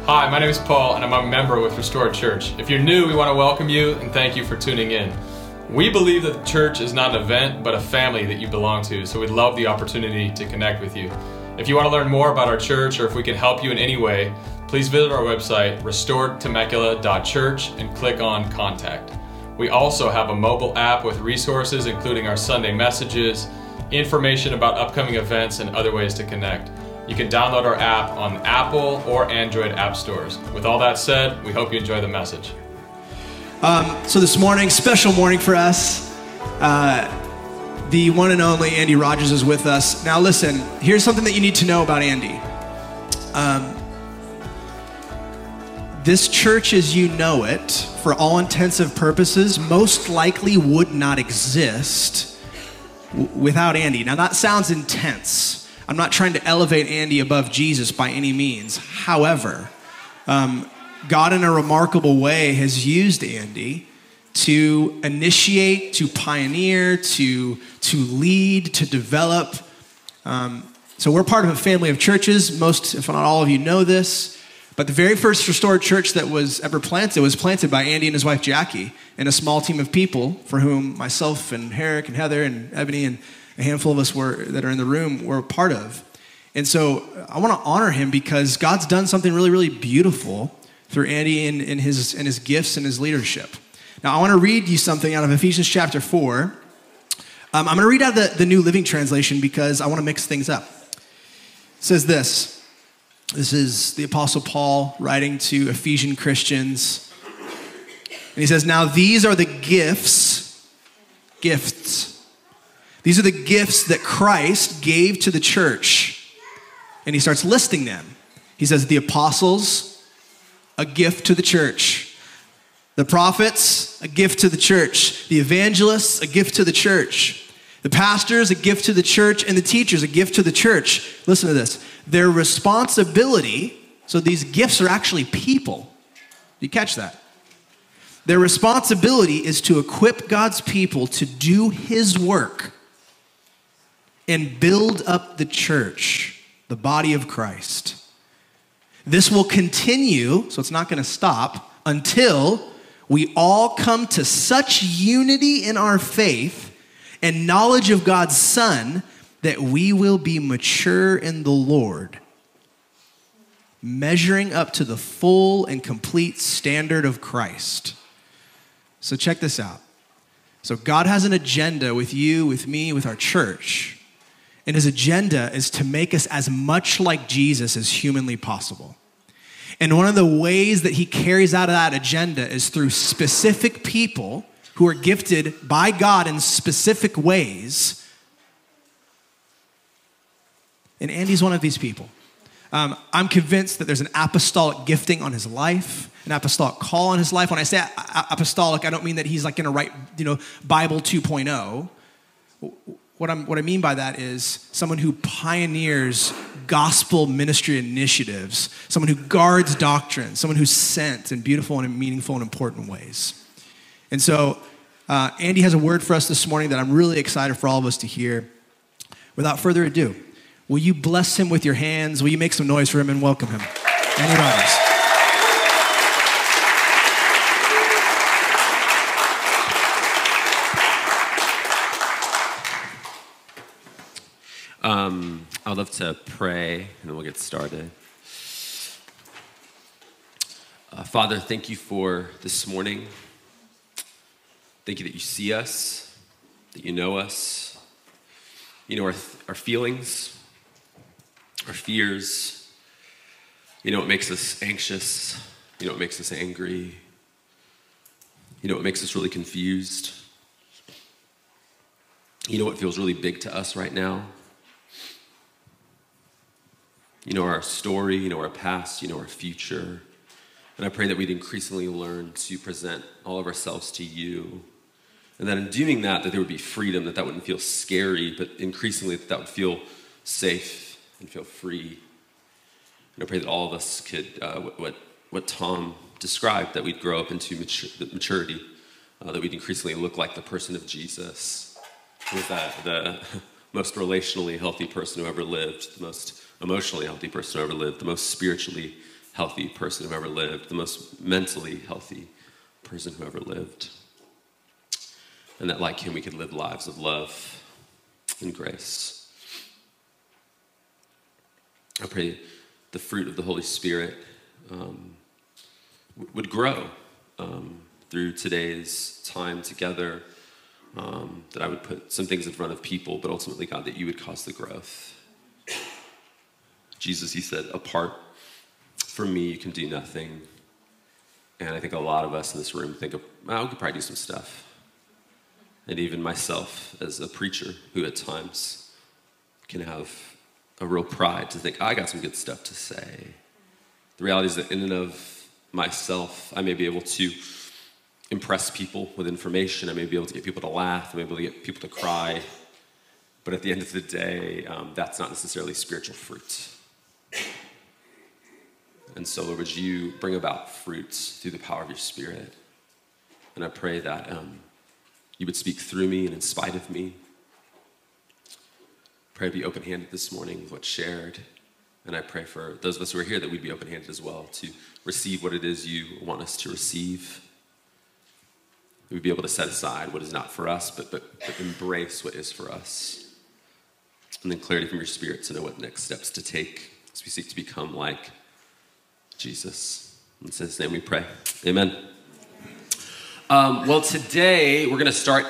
Hi, my name is Paul, and I'm a member with Restored Church. If you're new, we want to welcome you and thank you for tuning in. We believe that the church is not an event, but a family that you belong to, so we'd love the opportunity to connect with you. If you want to learn more about our church, or if we can help you in any way, please visit our website, restoredtemecula.church, and click on Contact. We also have a mobile app with resources, including our Sunday messages, information about upcoming events, and other ways to connect. You can download our app on Apple or Android app stores. With all that said, we hope you enjoy the message. So this morning, special morning for us. The one and only Andy Rogers is with us. Now listen, here's something that you need to know about Andy. This church as you know it, for all intents and purposes, most likely would not exist without Andy. Now that sounds intense. I'm not trying to elevate Andy above Jesus by any means. However, God in a remarkable way has used Andy to initiate, to pioneer, to lead, to develop. So we're part of a family of churches. Most, if not all of you know this. But the very first Restored Church that was ever planted was planted by Andy and his wife Jackie and a small team of people for whom myself and Herrick and Heather and Ebony and a handful of us that are in the room were a part of. And so I want to honor him because God's done something really, really beautiful through Andy and his gifts and his leadership. Now I want to read you something out of Ephesians chapter 4. I'm going to read out the New Living Translation because I want to mix things up. It says this. This is the Apostle Paul writing to Ephesian Christians. And he says, now these are the gifts. These are the gifts that Christ gave to the church. And he starts listing them. He says, the apostles, a gift to the church. The prophets, a gift to the church. The evangelists, a gift to the church. The pastors, a gift to the church. And the teachers, a gift to the church. Listen to this. Their responsibility, so these gifts are actually people. You catch that? Their responsibility is to equip God's people to do his work and build up the church, the body of Christ. This will continue, so it's not going to stop, until we all come to such unity in our faith and knowledge of God's Son that we will be mature in the Lord, measuring up to the full and complete standard of Christ. So check this out. So God has an agenda with you, with me, with our church. And his agenda is to make us as much like Jesus as humanly possible. And one of the ways that he carries out that agenda is through specific people who are gifted by God in specific ways. And Andy's one of these people. I'm convinced that there's an apostolic gifting on his life, an apostolic call on his life. When I say apostolic, I don't mean that he's like going to write, Bible 2.0. What I mean by that is someone who pioneers gospel ministry initiatives, someone who guards doctrine, someone who's sent in beautiful and meaningful and important ways. And so Andy has a word for us this morning that I'm really excited for all of us to hear. Without further ado, will you bless him with your hands? Will you make some noise for him and welcome him? Andy Rogers. I'd love to pray, and then we'll get started. Father, thank you for this morning. Thank you that you see us, that you know us. You know our feelings, our fears. You know what makes us anxious. You know what makes us angry. You know what makes us really confused. You know what feels really big to us right now. You know our story, you know our past, you know our future. And I pray that we'd increasingly learn to present all of ourselves to you. And that in doing that there would be freedom, that wouldn't feel scary, but increasingly that would feel safe and feel free. And I pray that all of us could, what Tom described, that we'd grow up into maturity, that we'd increasingly look like the person of Jesus. With that, the most relationally healthy person who ever lived, the most emotionally healthy person who ever lived, the most spiritually healthy person who ever lived, the most mentally healthy person who ever lived. And that like him, we could live lives of love and grace. I pray the fruit of the Holy Spirit would grow through today's time together, that I would put some things in front of people, but ultimately, God, that you would cause the growth. Jesus, he said, apart from me, you can do nothing. And I think a lot of us in this room think, well, we could probably do some stuff. And even myself as a preacher who at times can have a real pride to think, I got some good stuff to say. The reality is that in and of myself, I may be able to impress people with information. I may be able to get people to laugh. I may be able to get people to cry. But at the end of the day, that's not necessarily spiritual fruit. And so, Lord, would you bring about fruits through the power of your Spirit? And I pray that you would speak through me and in spite of me. Pray to be open-handed this morning with what's shared. And I pray for those of us who are here that we'd be open-handed as well to receive what it is you want us to receive. We'd be able to set aside what is not for us, but embrace what is for us. And then clarity from your Spirit to know what next steps to take as we seek to become like Jesus. In his name we pray. Amen. Well, today we're going to start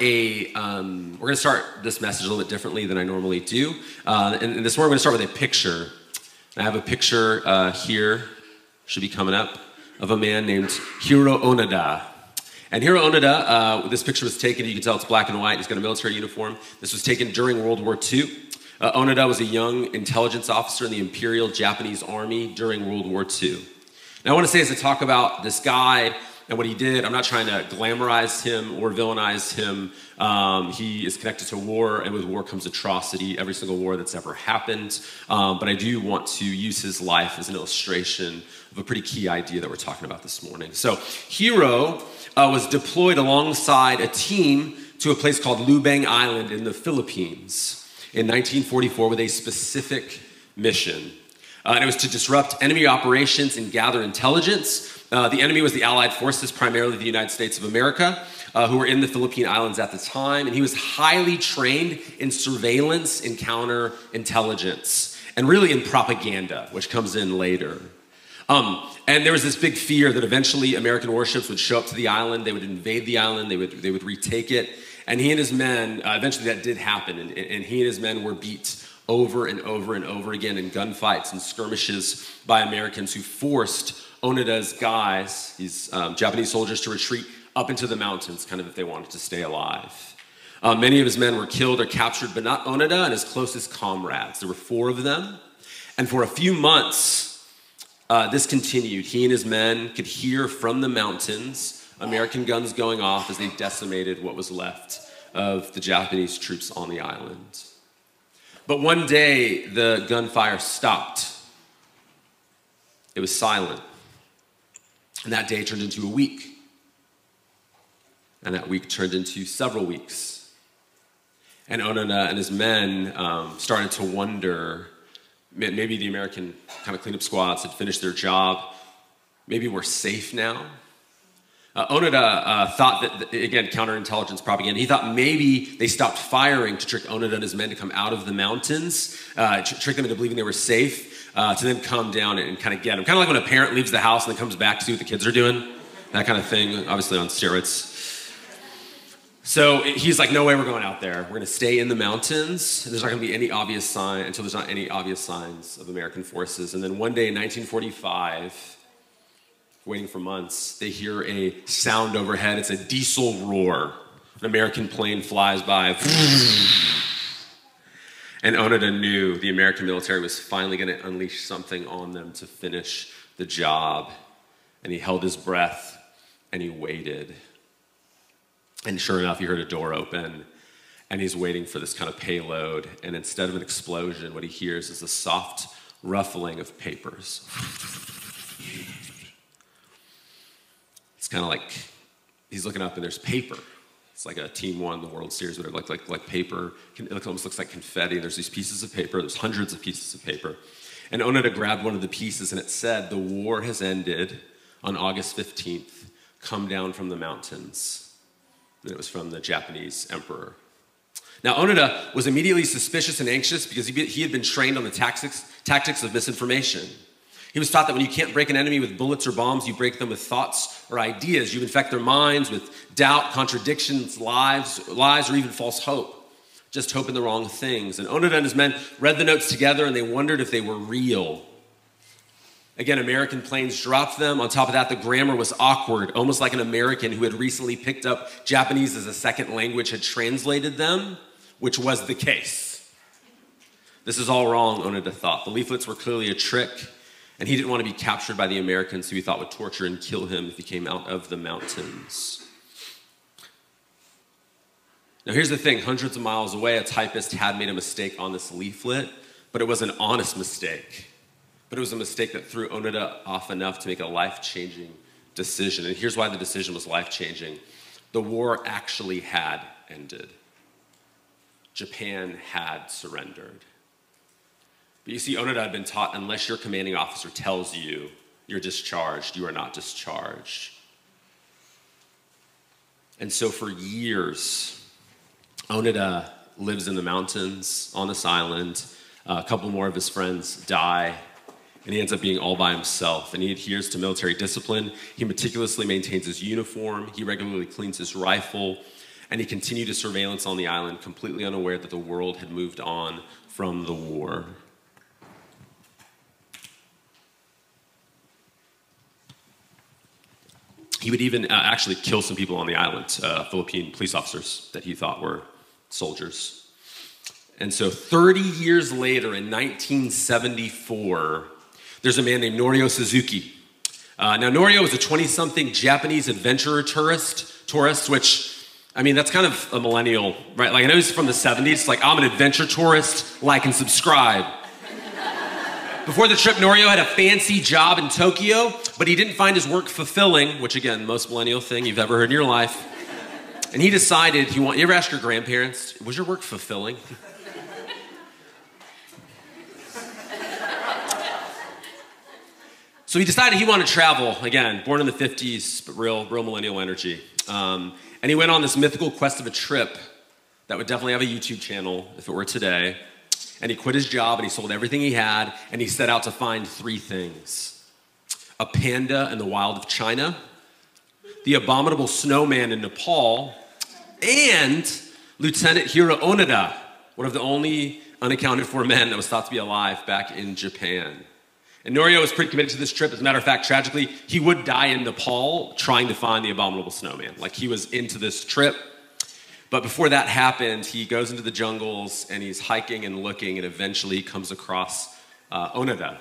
this message a little bit differently than I normally do. And this morning we're going to start with a picture. I have a picture here, should be coming up, of a man named Hiro Onoda. And Hiro Onoda, this picture was taken, you can tell it's black and white, he's got a military uniform. This was taken during World War II. Onoda was a young intelligence officer in the Imperial Japanese Army during World War II. Now I want to say as I talk about this guy and what he did, I'm not trying to glamorize him or villainize him. He is connected to war, and with war comes atrocity, every single war that's ever happened. But I do want to use his life as an illustration of a pretty key idea that we're talking about this morning. So Hiro was deployed alongside a team to a place called Lubang Island in the Philippines in 1944 with a specific mission. And it was to disrupt enemy operations and gather intelligence. The enemy was the Allied forces, primarily the United States of America, who were in the Philippine Islands at the time. And he was highly trained in surveillance and counterintelligence, and really in propaganda, which comes in later. And there was this big fear that eventually American warships would show up to the island, they would invade the island, they would retake it. And he and his men, eventually that did happen, and he and his men were beat over and over and over again in gunfights and skirmishes by Americans who forced Onoda's guys, these Japanese soldiers, to retreat up into the mountains, kind of if they wanted to stay alive. Many of his men were killed or captured, but not Onoda and his closest comrades. There were 4 of them. And for a few months, this continued. He and his men could hear from the mountains American guns going off as they decimated what was left of the Japanese troops on the island. But one day, the gunfire stopped. It was silent. And that day turned into a week. And that week turned into several weeks. And Onoda and his men started to wonder, maybe the American kind of cleanup squads had finished their job. Maybe we're safe now. Onoda thought that, again, counterintelligence propaganda, he thought maybe they stopped firing to trick Onoda and his men to come out of the mountains, trick them into believing they were safe, to then come down and kind of get them. Kind of like when a parent leaves the house and then comes back to see what the kids are doing, that kind of thing, obviously on steroids. So he's like, no way we're going out there. We're going to stay in the mountains. There's not going to be any obvious sign until there's not any obvious signs of American forces. And then one day in 1945, waiting for months, they hear a sound overhead. It's a diesel roar. An American plane flies by. And Onoda knew the American military was finally going to unleash something on them to finish the job. And he held his breath and he waited. And sure enough, he heard a door open and he's waiting for this kind of payload. And instead of an explosion, what he hears is a soft ruffling of papers. It's kind of like he's looking up and there's paper. It's like a team won the World Series, whatever, like paper. It almost looks like confetti. And there's these pieces of paper. There's hundreds of pieces of paper. And Onoda grabbed one of the pieces, and it said, "The war has ended on August 15th. Come down from the mountains." And it was from the Japanese emperor. Now, Onoda was immediately suspicious and anxious because he had been trained on the tactics of misinformation. He was taught that when you can't break an enemy with bullets or bombs, you break them with thoughts or ideas. You infect their minds with doubt, contradictions, lies, or even false hope. Just hoping the wrong things. And Onoda and his men read the notes together, and they wondered if they were real. Again, American planes dropped them. On top of that, the grammar was awkward, almost like an American who had recently picked up Japanese as a second language had translated them, which was the case. This is all wrong, Onoda thought. The leaflets were clearly a trick, and he didn't want to be captured by the Americans who he thought would torture and kill him if he came out of the mountains. Now here's the thing, hundreds of miles away, a typist had made a mistake on this leaflet, but it was an honest mistake. But it was a mistake that threw Onoda off enough to make a life-changing decision. And here's why the decision was life-changing. The war actually had ended. Japan had surrendered. But you see, Onoda had been taught, unless your commanding officer tells you you're discharged, you are not discharged. And so for years, Onoda lives in the mountains on this island. A couple more of his friends die, and he ends up being all by himself. And he adheres to military discipline. He meticulously maintains his uniform. He regularly cleans his rifle. And he continued his surveillance on the island, completely unaware that the world had moved on from the war. He would even actually kill some people on the island, Philippine police officers that he thought were soldiers. And so 30 years later, in 1974, there's a man named Norio Suzuki. Now, Norio was a 20-something Japanese adventurer tourist, which, I mean, that's kind of a millennial, right? Like, I know he's from the 70s. Like, I'm an adventure tourist, like and subscribe. Before the trip, Norio had a fancy job in Tokyo, but he didn't find his work fulfilling, which, again, most millennial thing you've ever heard in your life. And he decided, you ever ask your grandparents, was your work fulfilling? So he decided he wanted to travel, again, born in the 50s, but real millennial energy. And he went on this mythical quest of a trip that would definitely have a YouTube channel if it were today. And he quit his job and he sold everything he had, and he set out to find three things: a panda in the wild of China, the abominable snowman in Nepal, and Lieutenant Hiro Onoda, one of the only unaccounted for men that was thought to be alive back in Japan. And Norio was pretty committed to this trip. As a matter of fact, tragically, he would die in Nepal trying to find the abominable snowman. Like, he was into this trip. But before that happened, he goes into the jungles and he's hiking and looking, and eventually comes across Onoda.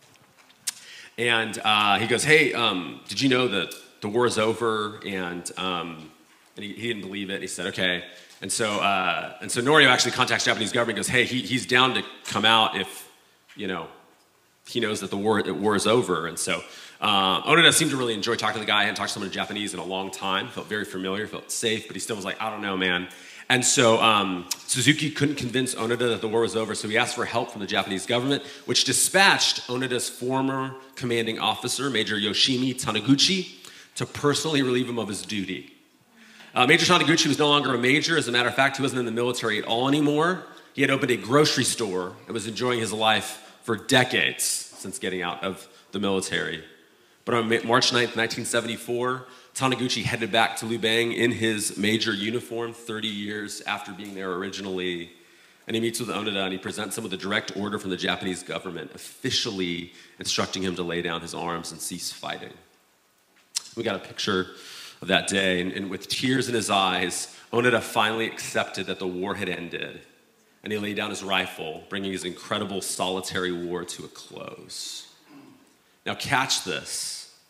And he goes, "Hey, did you know that the war is over?" And he didn't believe it. He said, "Okay." And so Norio actually contacts the Japanese government and goes, "Hey, he's down to come out if, he knows that the war is over." And so Onoda seemed to really enjoy talking to the guy. I hadn't talked to someone in Japanese in a long time. Felt very familiar, felt safe, but he still was like, "I don't know, man." And so Suzuki couldn't convince Onoda that the war was over, so he asked for help from the Japanese government, which dispatched Onoda's former commanding officer, Major Yoshimi Taniguchi, to personally relieve him of his duty. Major Taniguchi was no longer a major. As a matter of fact, he wasn't in the military at all anymore. He had opened a grocery store and was enjoying his life for decades since getting out of the military. But on March 9th, 1974, Taniguchi headed back to Lubang in his major uniform 30 years after being there originally. And he meets with Onoda and he presents him with a direct order from the Japanese government, officially instructing him to lay down his arms and cease fighting. We got a picture of that day, and with tears in his eyes, Onoda finally accepted that the war had ended. And he laid down his rifle, bringing his incredible solitary war to a close. Now catch this.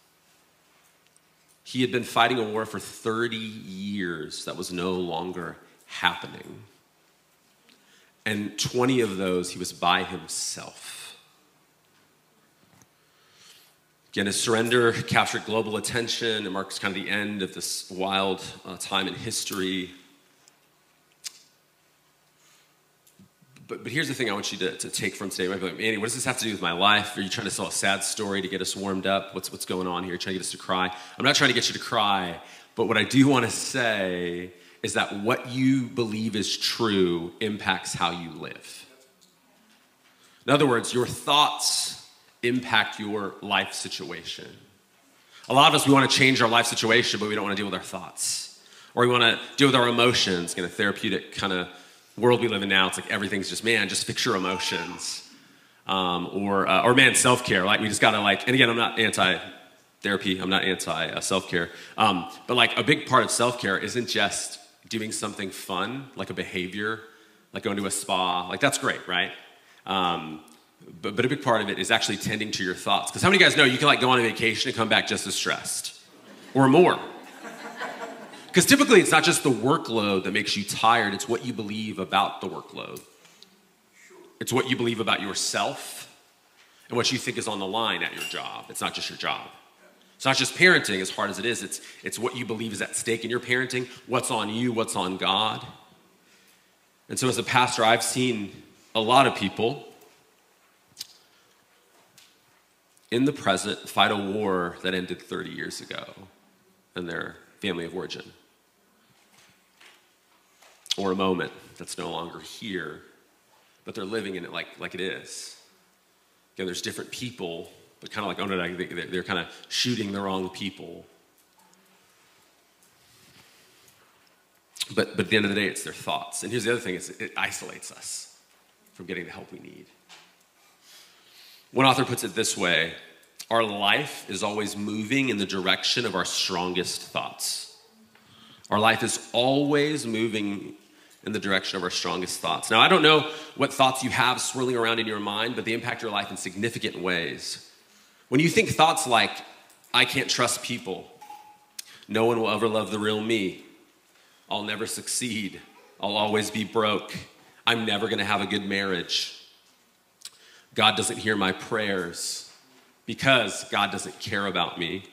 He had been fighting a war for 30 years that was no longer happening. And 20 of those, he was by himself. Again, his surrender captured global attention. It marks kind of the end of this wild time in history. But here's the thing I want you to take from today. You might be like, Andy, what does this have to do with my life? Are you trying to tell a sad story to get us warmed up? What's going on here? Trying to get us to cry? I'm not trying to get you to cry, but what I do want to say is that what you believe is true impacts how you live. In other words, your thoughts impact your life situation. A lot of us, we want to change our life situation, but we don't want to deal with our thoughts. Or we want to deal with our emotions, in a therapeutic kind of world we live in now. It's like everything's just, man, just fix your emotions. Or man, self-care. Like we just got to and again, I'm not anti-therapy. I'm not anti-self-care. But like a big part of self-care isn't just doing something fun, like a behavior, like going to a spa. Like that's great, right? But a big part of it is actually tending to your thoughts. Because how many of you guys know you can go on a vacation and come back just as stressed? Or more? Because typically it's not just the workload that makes you tired, it's what you believe about the workload. It's what you believe about yourself and what you think is on the line at your job. It's not just your job. It's not just parenting, as hard as it is. It's what you believe is at stake in your parenting, what's on you, what's on God. And so as a pastor, I've seen a lot of people in the present fight a war that ended 30 years ago in their family of origin. Or a moment that's no longer here, but they're living in it like it is. Again, there's different people, but kind of they're kind of shooting the wrong people. But at the end of the day, it's their thoughts. And here's the other thing, it isolates us from getting the help we need. One author puts it this way: our life is always moving in the direction of our strongest thoughts. Our life is always moving in the direction of our strongest thoughts. Now, I don't know what thoughts you have swirling around in your mind, but they impact your life in significant ways. When you think thoughts like, I can't trust people, no one will ever love the real me, I'll never succeed, I'll always be broke, I'm never gonna have a good marriage, God doesn't hear my prayers because God doesn't care about me,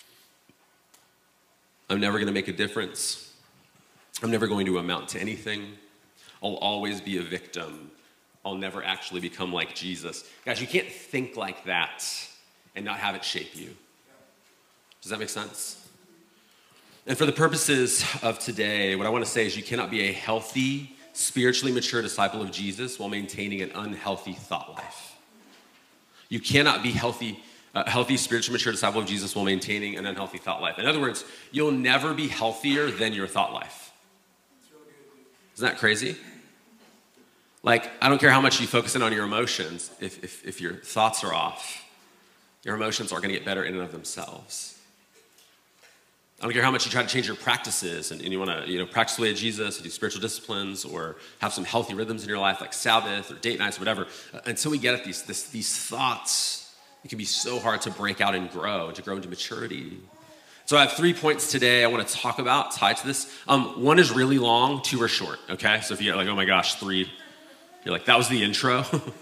I'm never gonna make a difference, I'm never going to amount to anything, I'll always be a victim, I'll never actually become like Jesus. Guys, you can't think like that and not have it shape you. Does that make sense? And for the purposes of today, what I want to say is you cannot be a healthy, spiritually mature disciple of Jesus while maintaining an unhealthy thought life. You cannot be a healthy, spiritually mature disciple of Jesus while maintaining an unhealthy thought life. In other words, you'll never be healthier than your thought life. Isn't that crazy? Like, I don't care how much you focus in on your emotions. If your thoughts are off, your emotions aren't going to get better in and of themselves. I don't care how much you try to change your practices and you want to practice the way of Jesus, do spiritual disciplines, or have some healthy rhythms in your life like Sabbath or date nights or whatever. Until we get at these thoughts, it can be so hard to break out and grow into maturity. So I have 3 points today I want to talk about tied to this. 1 is really long, 2 are short, okay? So if you're like, oh my gosh, 3, you're like, that was the intro?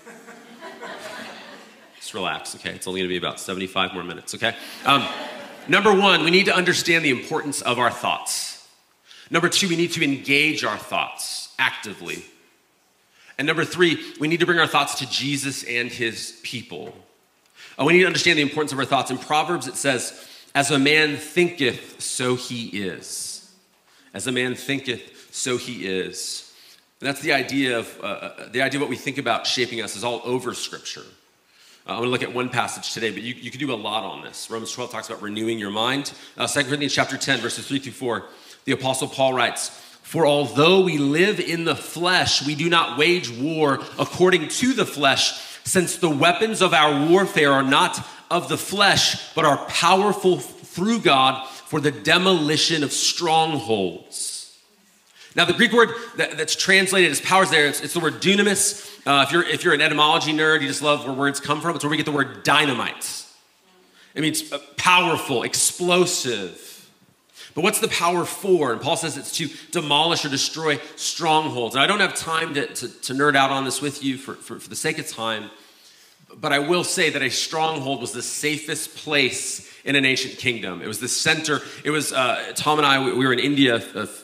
Just relax, okay? It's only going to be about 75 more minutes, okay? Number 1, we need to understand the importance of our thoughts. Number 2, we need to engage our thoughts actively. And number 3, we need to bring our thoughts to Jesus and his people. We need to understand the importance of our thoughts. In Proverbs, it says, as a man thinketh, so he is. As a man thinketh, so he is. And that's the idea of what we think about shaping us is all over Scripture. I'm going to look at one passage today, but you can do a lot on this. Romans 12 talks about renewing your mind. 2 Corinthians chapter 10, verses 3 through 4, the Apostle Paul writes, for although we live in the flesh, we do not wage war according to the flesh, since the weapons of our warfare are not of the flesh, but are powerful through God for the demolition of strongholds. Now, the Greek word that's translated as powers there, it's the word dunamis. If you're an etymology nerd, you just love where words come from. It's where we get the word dynamite. It means powerful, explosive. But what's the power for? And Paul says it's to demolish or destroy strongholds. And I don't have time to nerd out on this with you for the sake of time. But I will say that a stronghold was the safest place in an ancient kingdom. It was the center. It was, Tom and I, we were in India a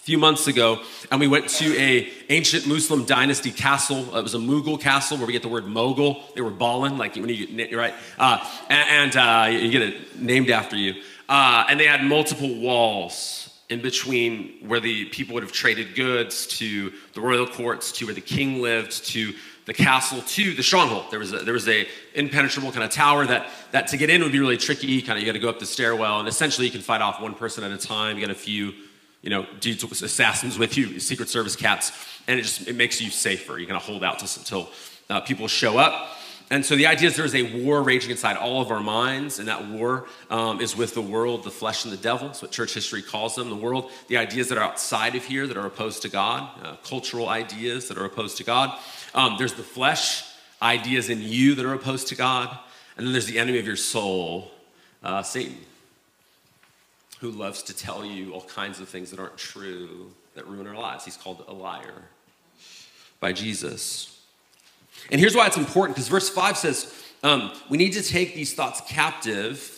few months ago, and we went to a ancient Muslim dynasty castle. It was a Mughal castle where we get the word mogul. They were ballin', like when you get, right? You get it named after you. And they had multiple walls in between where the people would have traded goods, to the royal courts, to where the king lived, to the castle, to the stronghold. There was a impenetrable kind of tower that to get in would be really tricky. You got to go up the stairwell, and essentially you can fight off one person at a time. You got a few, dudes, assassins with you, Secret Service cats, and it makes you safer. You kind of hold out until people show up. And so the idea is there is a war raging inside all of our minds, and that war is with the world, the flesh, and the devil. That's what church history calls them, the world. The ideas that are outside of here that are opposed to God, cultural ideas that are opposed to God. There's the flesh, ideas in you that are opposed to God. And then there's the enemy of your soul, Satan, who loves to tell you all kinds of things that aren't true, that ruin our lives. He's called a liar by Jesus. And here's why it's important, because verse 5 says, we need to take these thoughts captive.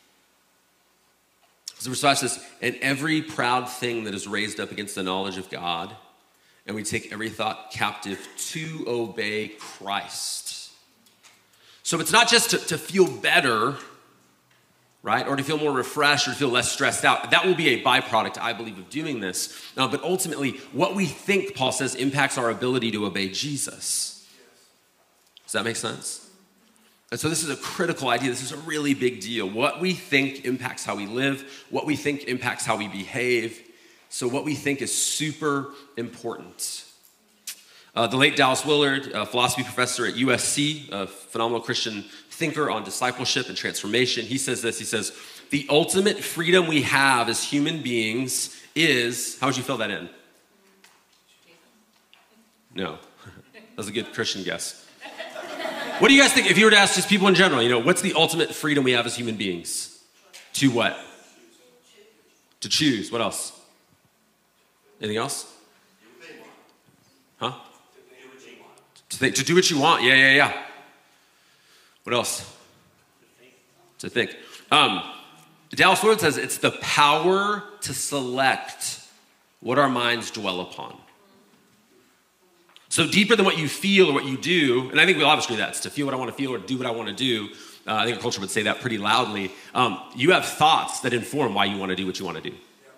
So verse 5 says, and every proud thing that is raised up against the knowledge of God, and we take every thought captive to obey Christ. So it's not just to feel better, right? Or to feel more refreshed or to feel less stressed out. That will be a byproduct, I believe, of doing this. But ultimately, what we think, Paul says, impacts our ability to obey Jesus. Does that make sense? And so this is a critical idea. This is a really big deal. What we think impacts how we live. What we think impacts how we behave. So what we think is super important. The late Dallas Willard, a philosophy professor at USC, a phenomenal Christian thinker on discipleship and transformation, he says this. He says, the ultimate freedom we have as human beings is, how would you fill that in? No. That was a good Christian guess. What do you guys think, if you were to ask just people in general, what's the ultimate freedom we have as human beings? To what? To choose. What else? Anything else? Huh? To do what you want. Yeah. What else? To think. Dallas Willard says it's the power to select what our minds dwell upon. So deeper than what you feel or what you do, and I think we all agree that, it's to feel what I want to feel or do what I want to do. I think our culture would say that pretty loudly. You have thoughts that inform why you want to do what you want to do.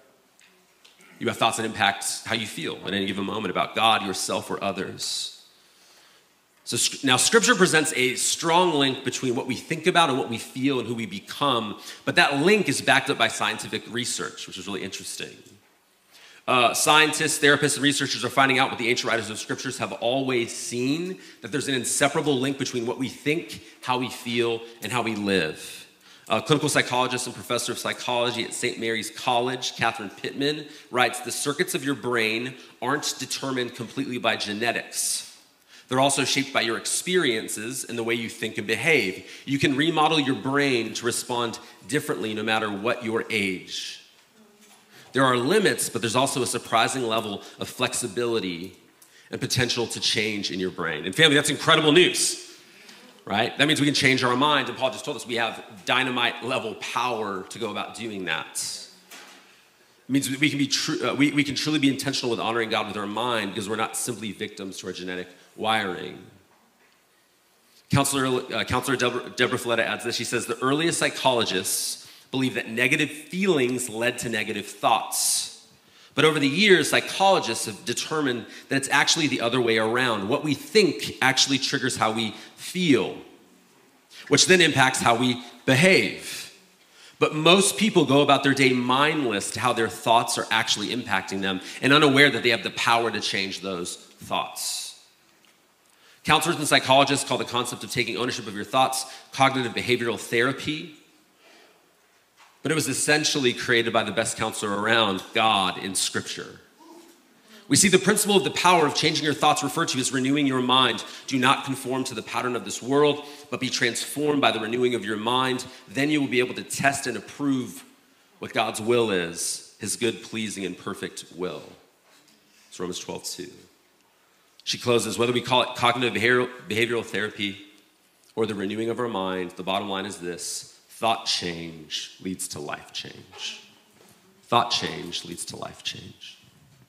You have thoughts that impact how you feel at any given moment about God, yourself, or others. So now Scripture presents a strong link between what we think about and what we feel and who we become, but that link is backed up by scientific research, which is really interesting. Scientists, therapists, and researchers are finding out what the ancient writers of Scriptures have always seen, that there's an inseparable link between what we think, how we feel, and how we live. Clinical psychologist and professor of psychology at St. Mary's College, Catherine Pittman, writes, the circuits of your brain aren't determined completely by genetics. They're also shaped by your experiences and the way you think and behave. You can remodel your brain to respond differently no matter what your age. There are limits, but there's also a surprising level of flexibility and potential to change in your brain. And family, that's incredible news, right? That means we can change our mind. And Paul just told us we have dynamite level power to go about doing that. It means we can we can truly be intentional with honoring God with our mind because we're not simply victims to our genetic wiring. Counselor Deborah Folletta adds this. She says, the earliest psychologists believe that negative feelings led to negative thoughts. But over the years, psychologists have determined that it's actually the other way around. What we think actually triggers how we feel, which then impacts how we behave. But most people go about their day mindless to how their thoughts are actually impacting them and unaware that they have the power to change those thoughts. Counselors and psychologists call the concept of taking ownership of your thoughts cognitive behavioral therapy. But it was essentially created by the best counselor around, God, in Scripture. We see the principle of the power of changing your thoughts referred to as renewing your mind. Do not conform to the pattern of this world, but be transformed by the renewing of your mind. Then you will be able to test and approve what God's will is, his good, pleasing, and perfect will. It's Romans 12:2. She closes, whether we call it cognitive behavioral therapy or the renewing of our mind, the bottom line is this. Thought change leads to life change. Thought change leads to life change.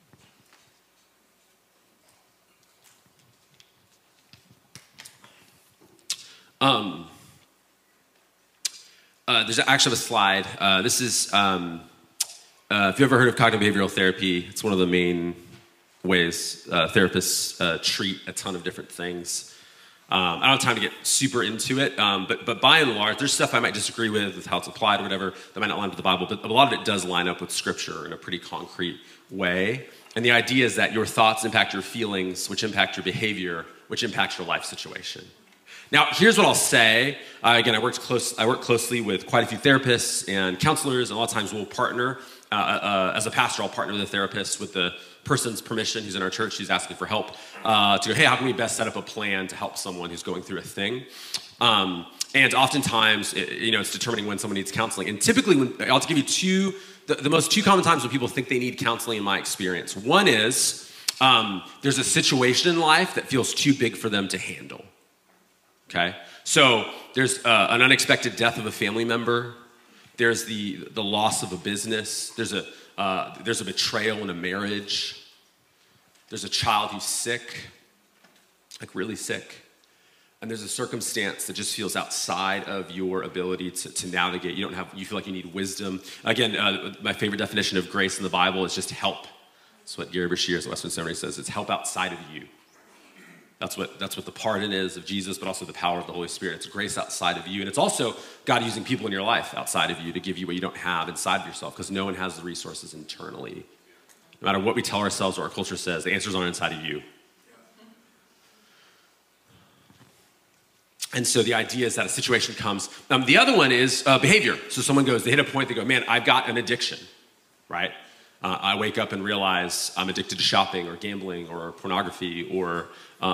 There's actually a slide. This is, if you've ever heard of cognitive behavioral therapy, it's one of the main ways therapists treat a ton of different things. I don't have time to get super into it, but by and large, there's stuff I might disagree with how it's applied or whatever that might not line up with the Bible, but a lot of it does line up with Scripture in a pretty concrete way. And the idea is that your thoughts impact your feelings, which impact your behavior, which impacts your life situation. Now, here's what I'll say. Again, I work closely with quite a few therapists and counselors, and a lot of times we'll partner. As a pastor, I'll partner with a therapist with the person's permission who's in our church, who's asking for help, to go, hey, how can we best set up a plan to help someone who's going through a thing? And oftentimes, it's determining when someone needs counseling. And typically, I'll give you the most two common times when people think they need counseling in my experience. One is there's a situation in life that feels too big for them to handle. Okay? So there's an unexpected death of a family member. There's the loss of a business. There's a betrayal in a marriage. There's a child who's sick, like really sick. And there's a circumstance that just feels outside of your ability to navigate. You feel like you need wisdom. Again, my favorite definition of grace in the Bible is just help. That's what Gary Bashir at Westminster Seminary says. It's help outside of you. That's what the pardon is of Jesus, but also the power of the Holy Spirit. It's grace outside of you. And it's also God using people in your life outside of you to give you what you don't have inside of yourself, because no one has the resources internally. No matter what we tell ourselves or our culture says, the answers aren't inside of you. And so the idea is that a situation comes. The other one is behavior. So someone goes, they hit a point, they go, man, I've got an addiction, right? I wake up and realize I'm addicted to shopping or gambling or pornography, or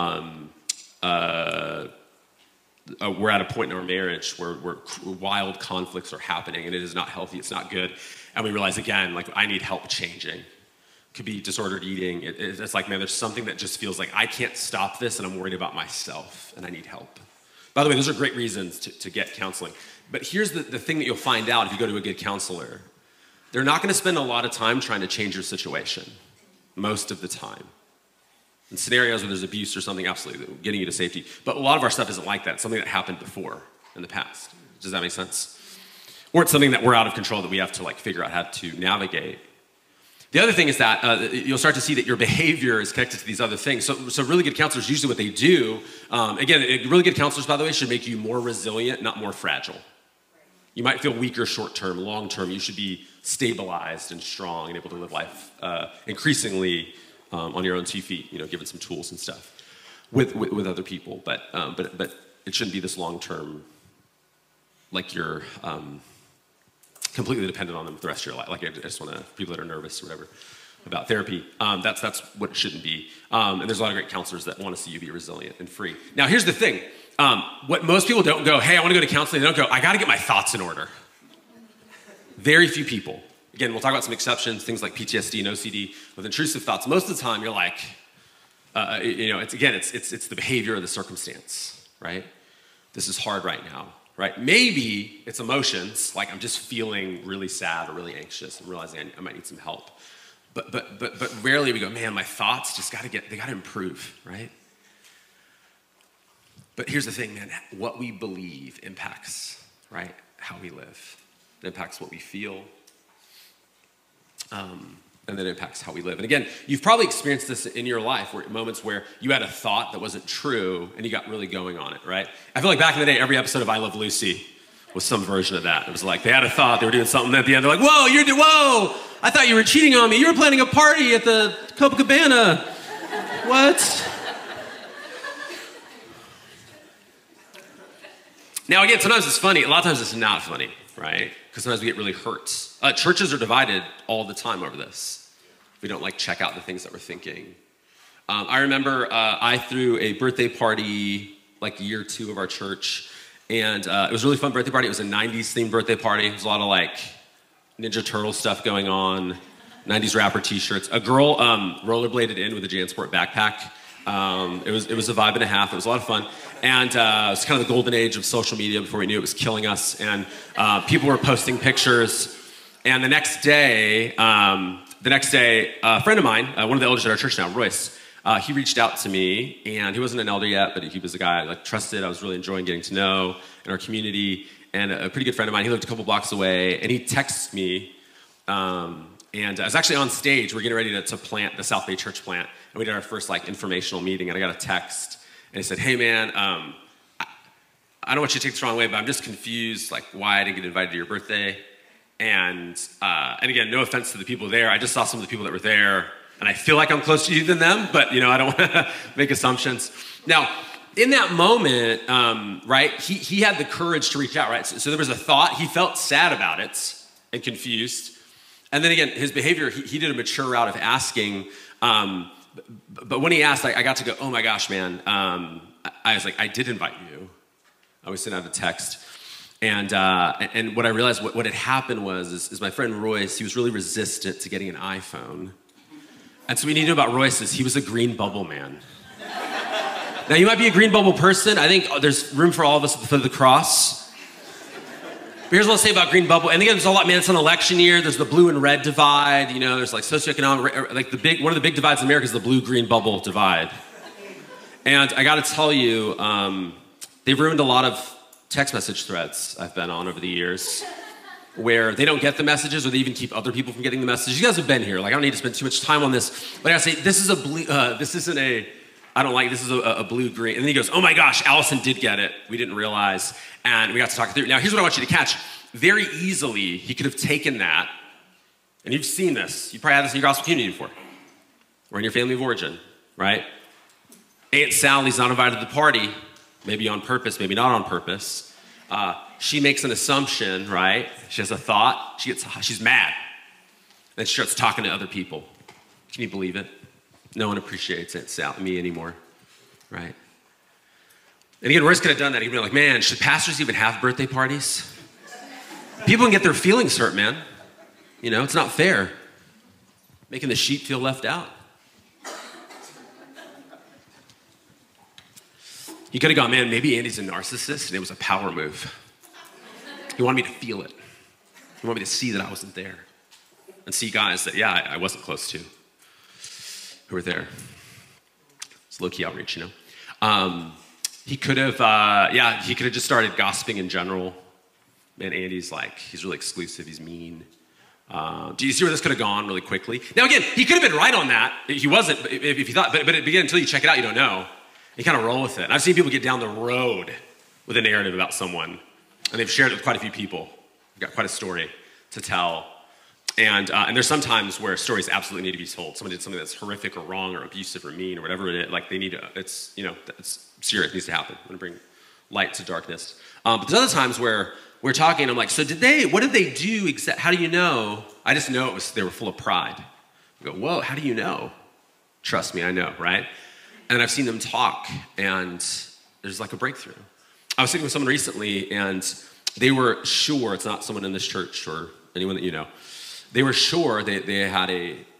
we're at a point in our marriage where wild conflicts are happening and it is not healthy, it's not good. And we realize again, like, I need help changing. Could be disordered eating. It's like, man, there's something that just feels like I can't stop this and I'm worried about myself and I need help. By the way, those are great reasons to get counseling. But here's the thing that you'll find out if you go to a good counselor. They're not going to spend a lot of time trying to change your situation, most of the time. In scenarios where there's abuse or something, absolutely, getting you to safety. But a lot of our stuff isn't like that. It's something that happened before in the past. Does that make sense? Or it's something that we're out of control that we have to figure out how to navigate. The other thing is that you'll start to see that your behavior is connected to these other things. So really good counselors, usually what they do, again, really good counselors, by the way, should make you more resilient, not more fragile. You might feel weaker short-term, long-term. You should be stabilized and strong and able to live life increasingly on your own 2 feet, given some tools and stuff with other people. But it shouldn't be this long-term, like you're completely dependent on them for the rest of your life. Like, I just want to, people that are nervous or whatever about therapy, that's what it shouldn't be. And there's a lot of great counselors that want to see you be resilient and free. Now, here's the thing. What most people don't go, hey, I want to go to counseling. They don't go, I got to get my thoughts in order. Very few people. Again, we'll talk about some exceptions, things like PTSD and OCD with intrusive thoughts. Most of the time, you're like, it's the behavior or the circumstance, right? This is hard right now, right? Maybe it's emotions, like I'm just feeling really sad or really anxious and realizing I might need some help. But rarely we go, man, my thoughts just got to improve, right? But here's the thing, man, what we believe impacts, right, how we live. It impacts what we feel, and then impacts how we live. And again, you've probably experienced this in your life, moments where you had a thought that wasn't true and you got really going on it, right? I feel like back in the day, every episode of I Love Lucy was some version of that. It was like they had a thought, they were doing something, at the end they're like, whoa, I thought you were cheating on me. You were planning a party at the Copacabana. What? Now, again, sometimes it's funny. A lot of times it's not funny, right? Because sometimes we get really hurt. Churches are divided all the time over this. We don't check out the things that we're thinking. I remember I threw a birthday party year 2 of our church, and it was a really fun birthday party. It was a 90s themed birthday party. There was a lot of Ninja Turtle stuff going on, 90s rapper t-shirts. A girl rollerbladed in with a JanSport backpack. It was a vibe and a half. It was a lot of fun. And it was kind of the golden age of social media before we knew it was killing us. And people were posting pictures. And the next day, a friend of mine, one of the elders at our church now, Royce, he reached out to me, and he wasn't an elder yet, but he was a guy I like trusted. I was really enjoying getting to know in our community, and a pretty good friend of mine. He lived a couple blocks away, and he texted me, and I was actually on stage. We're getting ready to plant the South Bay Church plant, and we did our first like informational meeting, and I got a text, and he said, "Hey man, I don't want you to take this the wrong way, but I'm just confused, like why I didn't get invited to your birthday." And again, no offense to the people there. I just saw some of the people that were there, and I feel like I'm closer to you than them, but I don't want to make assumptions. Now, in that moment, right, he had the courage to reach out, right? So there was a thought. He felt sad about it and confused. And then again, his behavior, he did a mature route of asking. But when he asked, I got to go, "Oh my gosh, man." I was like, "I did invite you." I was sending out a text. And what I realized, what had happened was my friend Royce, he was really resistant to getting an iPhone. And so what you need to know about Royce is he was a green bubble man. Now, you might be a green bubble person. I think there's room for all of us at the foot of the cross. But here's what I'll say about green bubble. And again, there's a lot, man, it's an election year. There's the blue and red divide. There's like socioeconomic, like one of the big divides in America is the blue-green bubble divide. And I got to tell you, they've ruined a lot of text message threads I've been on over the years where they don't get the messages or they even keep other people from getting the messages. You guys have been here. Like, I don't need to spend too much time on this. But I gotta say, this is a blue-green. And then he goes, "Oh my gosh, Allison did get it. We didn't realize." And we got to talk through. Now, here's what I want you to catch. Very easily, he could have taken that, and you've seen this. You probably had this in your gospel community before, or in your family of origin, right? Aunt Sally's not invited to the party. Maybe on purpose, maybe not on purpose. She makes an assumption, right? She has a thought. She's mad. Then she starts talking to other people. Can you believe it? No one appreciates me anymore, right? And again, Royce could have done that. He'd be like, "Man, should pastors even have birthday parties? People can get their feelings hurt, man. It's not fair. Making the sheep feel left out." He could have gone, "Man, maybe Andy's a narcissist, and it was a power move. He wanted me to feel it. He wanted me to see that I wasn't there. And see guys that, I wasn't close to, who were there." It's low-key outreach, He could have, just started gossiping in general. Man, Andy's he's really exclusive, he's mean. Do you see where this could have gone really quickly? Now again, he could have been right on that. He wasn't, if you thought, but again, until you check it out, you don't know. You kind of roll with it. And I've seen people get down the road with a narrative about someone, and they've shared it with quite a few people. They've got quite a story to tell. And there's some times where stories absolutely need to be told. Someone did something that's horrific or wrong or abusive or mean or whatever it is. They need to, it's serious. It needs to happen. I'm going to bring light to darkness. But there's other times where we're talking, and I'm like, "So what did they do? How do you know?" I just know they were full of pride. I go, "Whoa, how do you know?" Trust me, I know, right? And I've seen them talk, and there's a breakthrough. I was sitting with someone recently, and they were sure, it's not someone in this church or anyone that you know, they were sure they had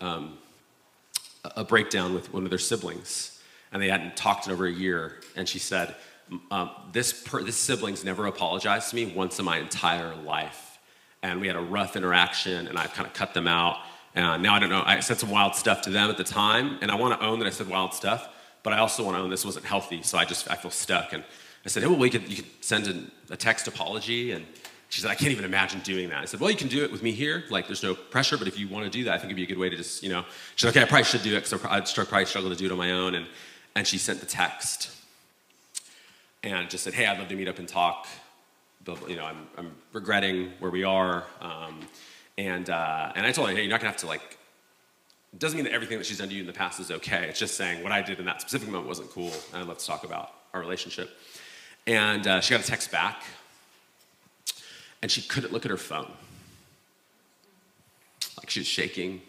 a breakdown with one of their siblings, and they hadn't talked in over a year. And she said, this sibling's never apologized to me once in my entire life. And we had a rough interaction, and I've kind of cut them out. And now I don't know, I said some wild stuff to them at the time, and I want to own that I said wild stuff. But I also want to own this wasn't healthy, so I feel stuck. And I said, "Hey, well, you could send a text apology." And she said, "I can't even imagine doing that." I said, "Well, you can do it with me here. There's no pressure, but if you want to do that, I think it'd be a good way to just, She's like, "Okay, I probably should do it, because I'd probably struggle to do it on my own." And she sent the text and just said, "Hey, I'd love to meet up and talk. But, I'm regretting where we are." And I told her, "Hey, you're not going to have to, it doesn't mean that everything that she's done to you in the past is okay. It's just saying what I did in that specific moment wasn't cool, and let's talk about our relationship." And she got a text back, and she couldn't look at her phone. She was shaking.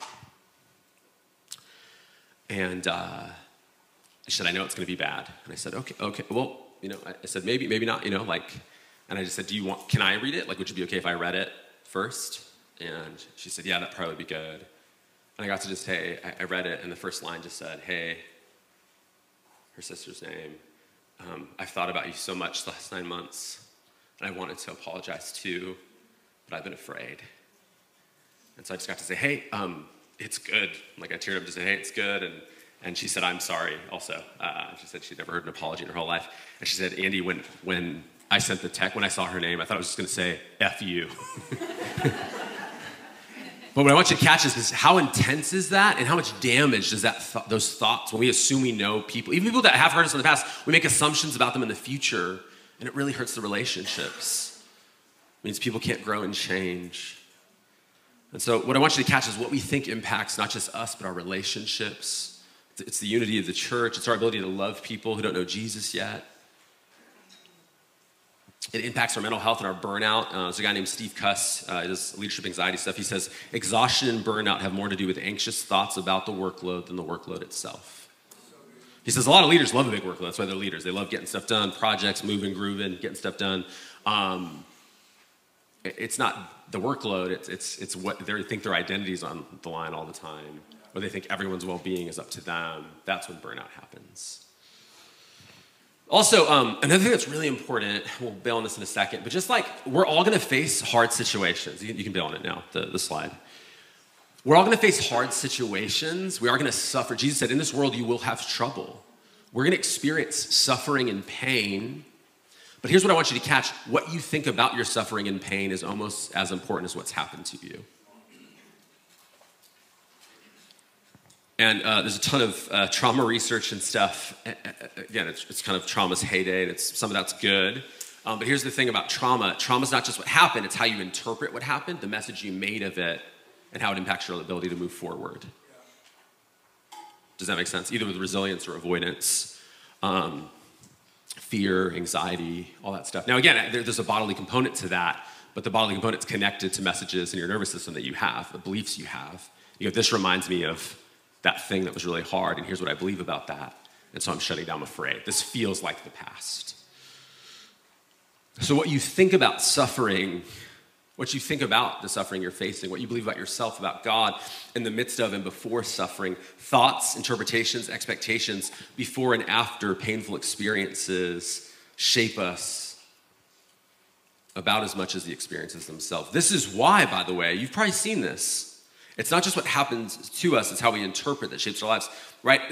And she said, "I know it's going to be bad." And I said, okay, well, I said, maybe not, and I just said, can I read it? Would you be okay if I read it first? And she said, "Yeah, that'd probably be good." And I got to just, I read it, and the first line just said, "Hey," her sister's name, "I've thought about you so much the last 9 months, and I wanted to apologize too, but I've been afraid." And so I just got to say, "Hey, it's good." I teared up to say, "Hey, it's good." And she said, I'm sorry also. She said she'd never heard an apology in her whole life. And she said, Andy, when I sent the text, when I saw her name, I thought I was just going to say, F you. But what I want you to catch is how intense is that, and how much damage does those thoughts, when we assume we know people, even people that have hurt us in the past, we make assumptions about them in the future, and it really hurts the relationships. It means people can't grow and change. And so what I want you to catch is what we think impacts not just us, but our relationships. It's the unity of the church. It's our ability to love people who don't know Jesus yet. It impacts our mental health and our burnout. There's a guy named Steve Cuss, he does leadership anxiety stuff. He says, exhaustion and burnout have more to do with anxious thoughts about the workload than the workload itself. He says a lot of leaders love a big workload. That's why they're leaders. They love getting stuff done, projects, moving, grooving, getting stuff done. It's not the workload. It's what they think their identity is on the line all the time, or they think everyone's well-being is up to them. That's when burnout happens. Also, another thing that's really important, we'll bail on this in a second, but just like we're all going to face hard situations. You can bail on it now, the slide. We're all going to face hard situations. We are going to suffer. Jesus said, in this world you will have trouble. We're going to experience suffering and pain. But here's what I want you to catch. What you think about your suffering and pain is almost as important as what's happened to you. And there's a ton of trauma research and stuff. Again, it's kind of trauma's heyday, and some of that's good. But here's the thing about trauma. Trauma's not just what happened, it's how you interpret what happened, the message you made of it, and how it impacts your ability to move forward. Does that make sense? Either with resilience or avoidance, fear, anxiety, all that stuff. Now again, there's a bodily component to that, but the bodily component's connected to messages in your nervous system that you have, the beliefs you have. This reminds me of that thing that was really hard, and here's what I believe about that. And so I'm shutting down, I'm afraid. This feels like the past. So what you think about suffering, what you think about the suffering you're facing, what you believe about yourself, about God, in the midst of and before suffering, thoughts, interpretations, expectations, before and after painful experiences shape us about as much as the experiences themselves. This is why, by the way, you've probably seen this. It's not just what happens to us, it's how we interpret that shapes our lives, right?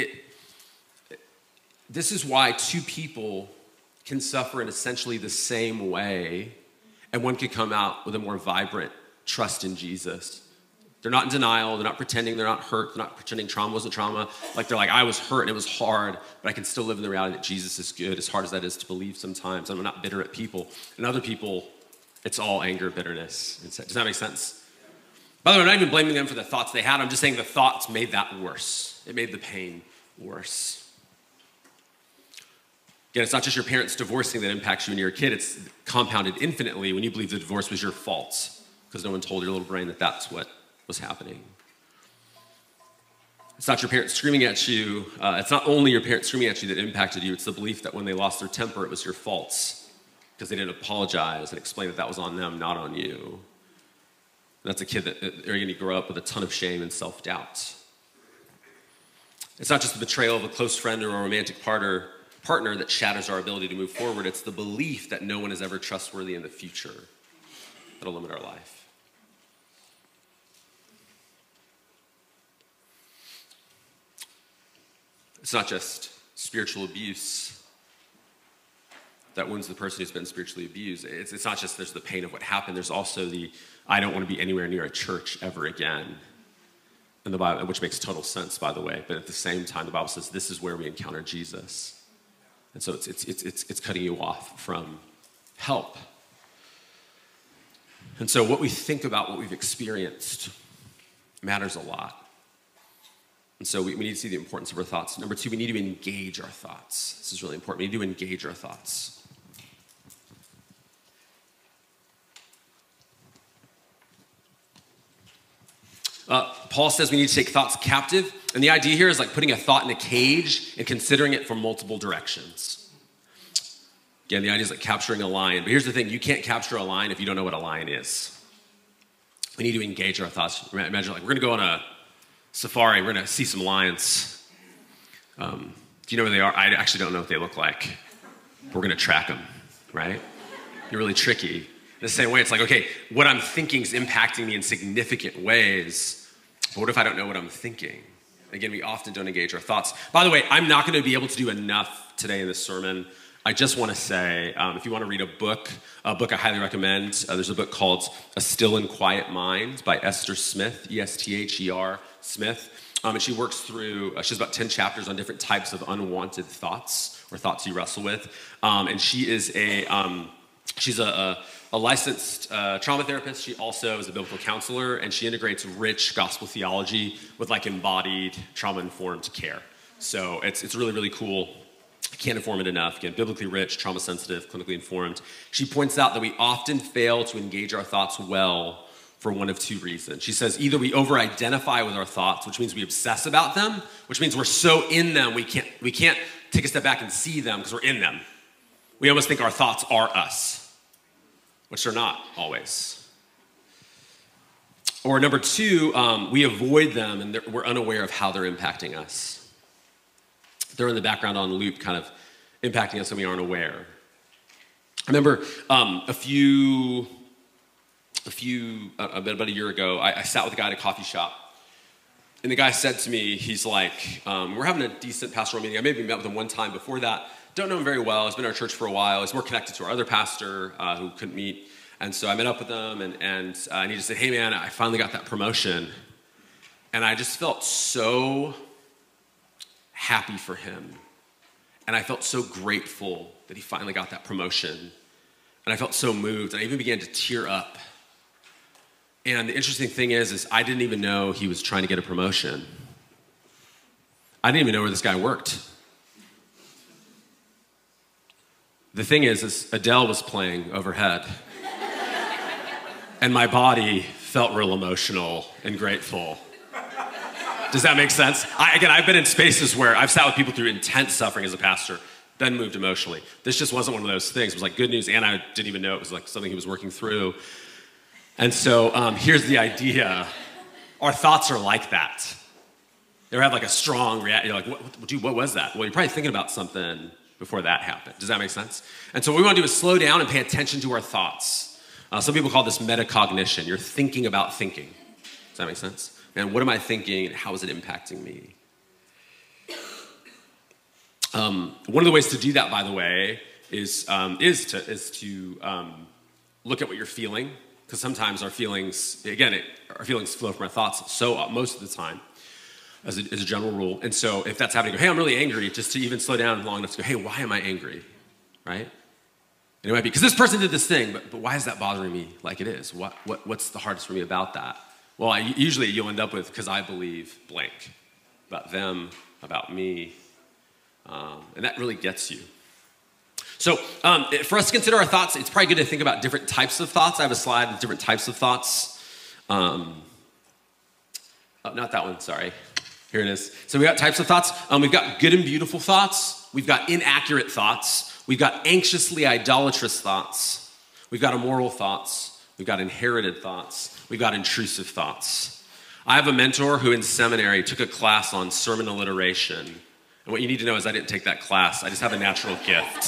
This is why two people can suffer in essentially the same way, and one can come out with a more vibrant trust in Jesus. They're not in denial, they're not pretending they're not hurt, they're not pretending trauma wasn't trauma. Like they're like, I was hurt and it was hard, but I can still live in the reality that Jesus is good, as hard as that is to believe sometimes. I'm not bitter at people. And other people, it's all anger, bitterness. Does that make sense? By the way, I'm not even blaming them for the thoughts they had. I'm just saying the thoughts made that worse. It made the pain worse. Again, it's not just your parents divorcing that impacts you when you're a kid. It's compounded infinitely when you believe the divorce was your fault because no one told your little brain that that's what was happening. It's not your parents screaming at you. It's not only your parents screaming at you that impacted you. It's the belief that when they lost their temper, it was your fault because they didn't apologize and explain that was on them, not on you. That's a kid that you're going to grow up with a ton of shame and self-doubt. It's not just the betrayal of a close friend or a romantic partner that shatters our ability to move forward. It's the belief that no one is ever trustworthy in the future that'll limit our life. It's not just spiritual abuse that wounds the person who's been spiritually abused. It's not just there's the pain of what happened. There's also the I don't want to be anywhere near a church ever again. And the Bible, which makes total sense, by the way. But at the same time, the Bible says this is where we encounter Jesus. And so it's cutting you off from help. And so what we think about what we've experienced matters a lot. And so we need to see the importance of our thoughts. Number two, we need to engage our thoughts. This is really important. We need to engage our thoughts. Paul says we need to take thoughts captive. And the idea here is like putting a thought in a cage and considering it from multiple directions. Again, the idea is like capturing a lion. But here's the thing. You can't capture a lion if you don't know what a lion is. We need to engage our thoughts. Imagine like we're going to go on a safari. We're going to see some lions. Do you know where they are? I actually don't know what they look like. We're going to track them, right? You're really tricky. In the same way, it's like, okay, what I'm thinking is impacting me in significant ways. But what if I don't know what I'm thinking? Again, we often don't engage our thoughts. By the way, I'm not going to be able to do enough today in this sermon. I just want to say, if you want to read a book I highly recommend, there's a book called A Still and Quiet Mind by Esther Smith, E-S-T-H-E-R Smith. And she works through, she has about 10 chapters on different types of unwanted thoughts or thoughts you wrestle with. And she is she's a licensed trauma therapist. She also is a biblical counselor, and she integrates rich gospel theology with like embodied trauma-informed care. So it's really, really cool. I can't inform it enough. Again, biblically rich, trauma-sensitive, clinically informed. She points out that we often fail to engage our thoughts well for one of two reasons. She says either we over-identify with our thoughts, which means we obsess about them, which means we're so in them we can't take a step back and see them because we're in them. We almost think our thoughts are us, which they're not always. Or number two, we avoid them and we're unaware of how they're impacting us. They're in the background on loop, kind of impacting us and we aren't aware. I remember about a year ago, I sat with a guy at a coffee shop. And the guy said to me, he's like, we're having a decent pastoral meeting. I maybe met with him one time before that. Don't know him very well. He's been in our church for a while. He's more connected to our other pastor who couldn't meet. And so I met up with him and he just said, hey man, I finally got that promotion. And I just felt so happy for him. And I felt so grateful that he finally got that promotion. And I felt so moved. And I even began to tear up. And the interesting thing is I didn't even know he was trying to get a promotion. I didn't even know where this guy worked. The thing is Adele was playing overhead. And my body felt real emotional and grateful. Does that make sense? I've been in spaces where I've sat with people through intense suffering as a pastor, then moved emotionally. This just wasn't one of those things. It was like good news, and I didn't even know it was like something he was working through. And so here's the idea. Our thoughts are like that. You ever have like a strong reaction? You're like, what was that? Well, you're probably thinking about something before that happened. Does that make sense? And so what we want to do is slow down and pay attention to our thoughts. Some people call this metacognition. You're thinking about thinking. Does that make sense? Man, what am I thinking and how is it impacting me? One of the ways to do that, by the way, is to look at what you're feeling, because sometimes our feelings flow from our thoughts. So most of the time, as a general rule, and so if that's happening, go, hey, I'm really angry. Just to even slow down long enough to go, hey, why am I angry, right? And it might be because this person did this thing, but why is that bothering me like it is? What's the hardest for me about that? Well, usually you'll end up with, because I believe blank, about them, about me, and that really gets you. So for us to consider our thoughts, it's probably good to think about different types of thoughts. I have a slide with different types of thoughts. Not that one, sorry. Here it is. So we got types of thoughts. We've got good and beautiful thoughts. We've got inaccurate thoughts. We've got anxiously idolatrous thoughts. We've got immoral thoughts. We've got inherited thoughts. We've got intrusive thoughts. I have a mentor who in seminary took a class on sermon alliteration. And what you need to know is I didn't take that class. I just have a natural gift.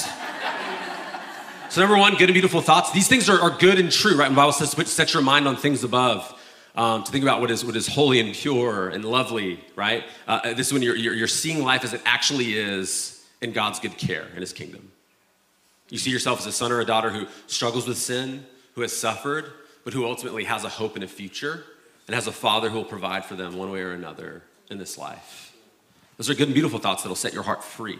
So number one, good and beautiful thoughts. These things are good and true, right? The Bible says set your mind on things above. To think about what is holy and pure and lovely, right? This is when you're seeing life as it actually is in God's good care in his kingdom. You see yourself as a son or a daughter who struggles with sin, who has suffered, but who ultimately has a hope and a future and has a father who will provide for them one way or another in this life. Those are good and beautiful thoughts that'll set your heart free.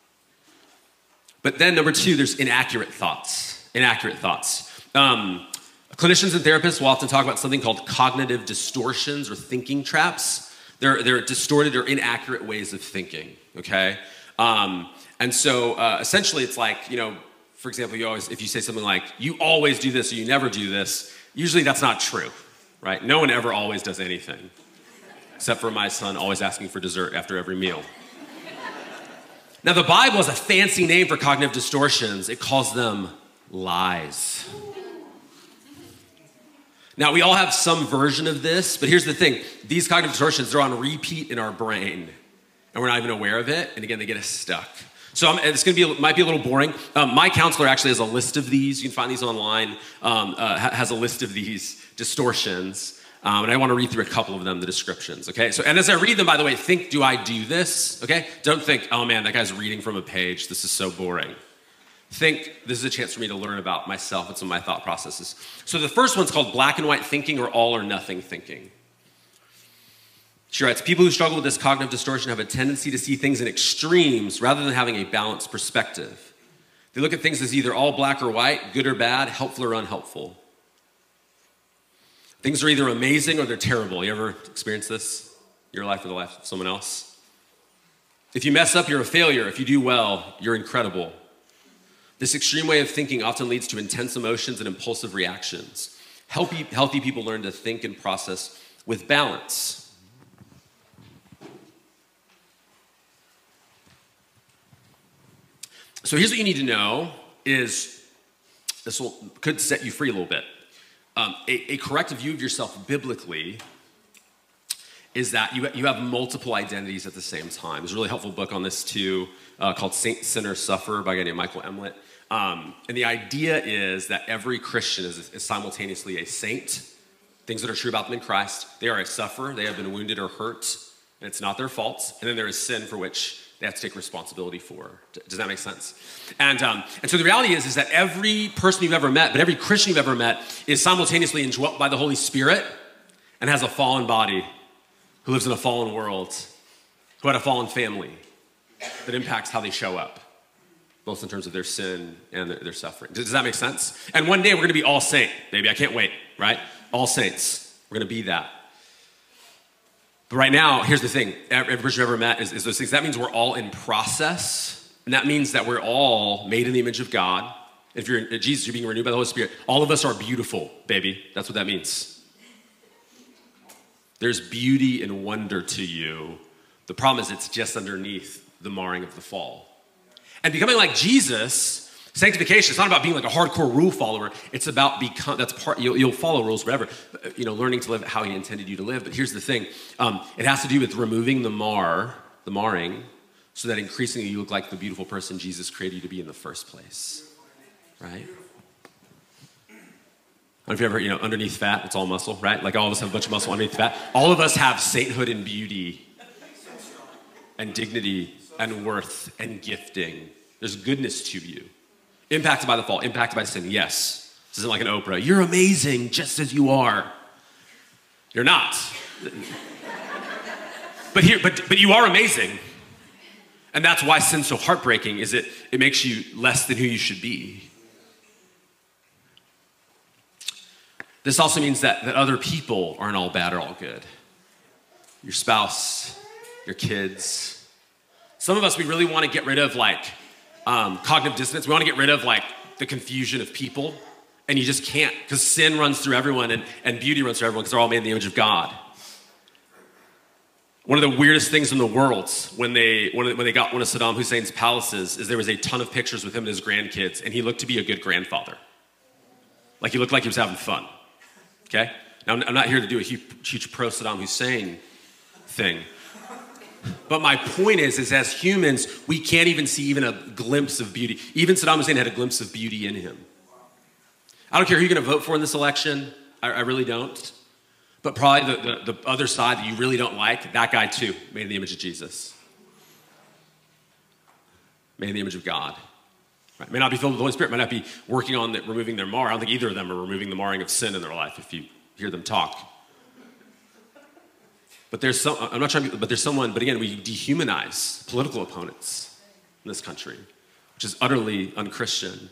But then number two, there's inaccurate thoughts. Inaccurate thoughts. Clinicians and therapists will often talk about something called cognitive distortions or thinking traps. They're distorted or inaccurate ways of thinking, okay? And so essentially it's like, for example, if you say something like, you always do this or you never do this, usually that's not true, right? No one ever always does anything, except for my son always asking for dessert after every meal. Now the Bible has a fancy name for cognitive distortions. It calls them lies. Now, we all have some version of this, but here's the thing. These cognitive distortions, they're on repeat in our brain, and we're not even aware of it, and again, they get us stuck. So might be a little boring. My counselor actually has a list of these. You can find these online, has a list of these distortions. And I want to read through a couple of them, the descriptions, okay? So, and as I read them, by the way, think, do I do this, okay? Don't think, oh man, that guy's reading from a page. This is so boring. Think, this is a chance for me to learn about myself and some of my thought processes. So the first one's called black and white thinking or all or nothing thinking. She writes, people who struggle with this cognitive distortion have a tendency to see things in extremes rather than having a balanced perspective. They look at things as either all black or white, good or bad, helpful or unhelpful. Things are either amazing or they're terrible. You ever experienced this in your life or the life of someone else? If you mess up, you're a failure. If you do well, you're incredible. This extreme way of thinking often leads to intense emotions and impulsive reactions. Healthy people learn to think and process with balance. So here's what you need to know is, could set you free a little bit. A correct view of yourself biblically is that you have multiple identities at the same time. There's a really helpful book on this too called Saint, Sinner, Sufferer by a guy named Michael Emlet. And the idea is that every Christian is simultaneously a saint, things that are true about them in Christ. They are a sufferer, they have been wounded or hurt, and it's not their fault. And then there is sin for which they have to take responsibility for. Does that make sense? And so the reality is that every person you've ever met, but every Christian you've ever met, is simultaneously indwelt by the Holy Spirit and has a fallen body, who lives in a fallen world, who had a fallen family that impacts how they show up, both in terms of their sin and their suffering. Does that make sense? And one day we're going to be all saint, baby. I can't wait, right? All saints. We're going to be that. But right now, here's the thing. Every person you've ever met is those things. That means we're all in process. And that means that we're all made in the image of God. If you're in Jesus, you're being renewed by the Holy Spirit. All of us are beautiful, baby. That's what that means. There's beauty and wonder to you. The problem is it's just underneath the marring of the fall. And becoming like Jesus, sanctification, it's not about being like a hardcore rule follower. It's about you'll follow rules forever, learning to live how he intended you to live. But here's the thing. It has to do with removing the marring, so that increasingly you look like the beautiful person Jesus created you to be in the first place, right? I don't know if you ever, underneath fat, it's all muscle, right? Like all of us have a bunch of muscle underneath fat. All of us have sainthood and beauty and dignity and worth and gifting. There's goodness to you. Impacted by the fall, impacted by sin, yes. This isn't like an Oprah. You're amazing just as you are. You're not. But you are amazing. And that's why sin's so heartbreaking, is it makes you less than who you should be. This also means that other people aren't all bad or all good. Your spouse, your kids. Some of us, we really want to get rid of cognitive dissonance. We want to get rid of the confusion of people. And you just can't, because sin runs through everyone and beauty runs through everyone because they're all made in the image of God. One of the weirdest things in the world when they got one of Saddam Hussein's palaces is there was a ton of pictures with him and his grandkids, and he looked to be a good grandfather. He looked like he was having fun. Okay? Now, I'm not here to do a huge pro-Saddam Hussein thing. But my point is as humans, we can't even see even a glimpse of beauty. Even Saddam Hussein had a glimpse of beauty in him. I don't care who you're going to vote for in this election. I really don't. But probably the other side that you really don't like, that guy too, made in the image of Jesus. Made in the image of God. Right? May not be filled with the Holy Spirit, might not be working on removing their mar. I don't think either of them are removing the marring of sin in their life if you hear them talk. But there's someone, but again, we dehumanize political opponents in this country, which is utterly unchristian.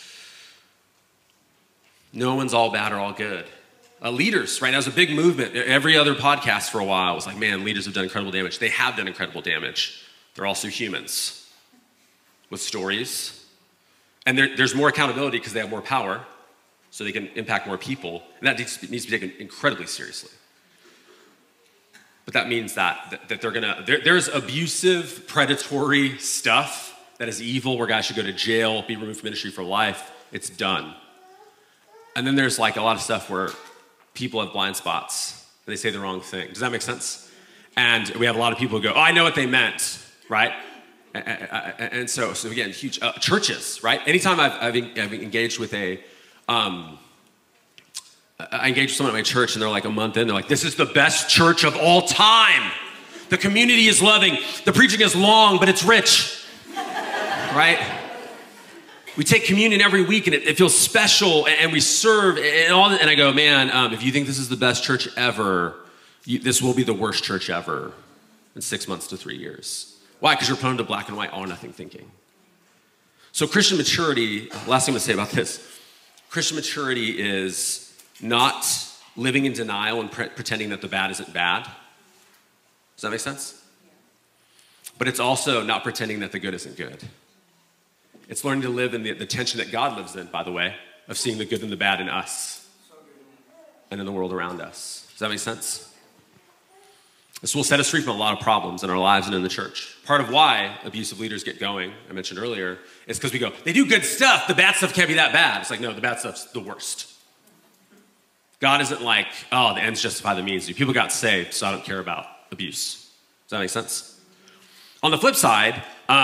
No one's all bad or all good. Leaders, right now, there's a big movement. Every other podcast for a while was like, man, leaders have done incredible damage. They have done incredible damage. They're also humans with stories. And there's more accountability because they have more power, so they can impact more people. And that needs to be taken incredibly seriously. But that means that there's abusive, predatory stuff that is evil, where guys should go to jail, be removed from ministry for life. It's done. And then there's a lot of stuff where people have blind spots and they say the wrong thing. Does that make sense? And we have a lot of people who go, oh, I know what they meant, right? And so again, huge churches, right? Anytime I've engaged with a I engaged with someone at my church, and they're like a month in, they're like, this is the best church of all time. The community is loving. The preaching is long, but it's rich, right? We take communion every week, and it feels special, and we serve, and all that. And I go, man, if you think this is the best church ever, this will be the worst church ever in 6 months to 3 years. Why? Because you're prone to black and white, all or nothing thinking. So Christian maturity, last thing I'm going to say about this, Christian maturity is not living in denial and pretending that the bad isn't bad. Does that make sense? But it's also not pretending that the good isn't good. It's learning to live in the tension that God lives in, by the way, of seeing the good and the bad in us and in the world around us. Does that make sense? This will set us free from a lot of problems in our lives and in the church. Part of why abusive leaders get going, I mentioned earlier, is because we go, they do good stuff, the bad stuff can't be that bad. It's like, no, the bad stuff's the worst. God isn't like, oh, the ends justify the means. People got saved, so I don't care about abuse. Does that make sense? On the flip side,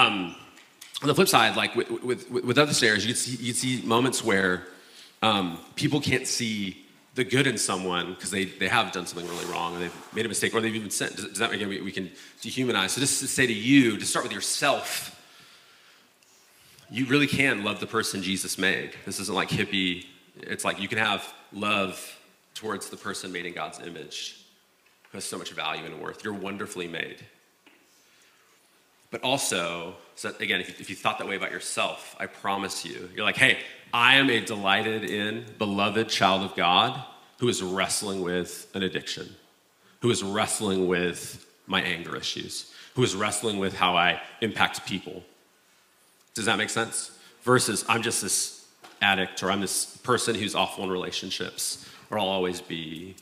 like with other scenarios, you'd see moments where people can't see the good in someone because they have done something really wrong, and they've made a mistake, or they've even sinned. Does that mean we can dehumanize? So just to say to you, to start with yourself, you really can love the person Jesus made. This isn't like hippie. It's like you can have love towards the person made in God's image, who has so much value and worth. You're wonderfully made. But also, so again, if you thought that way about yourself, I promise you're like, hey, I am a delighted in, beloved child of God who is wrestling with an addiction, who is wrestling with my anger issues, who is wrestling with how I impact people. Does that make sense? Versus I'm just this addict, or I'm this person who's awful in relationships, or I'll always be.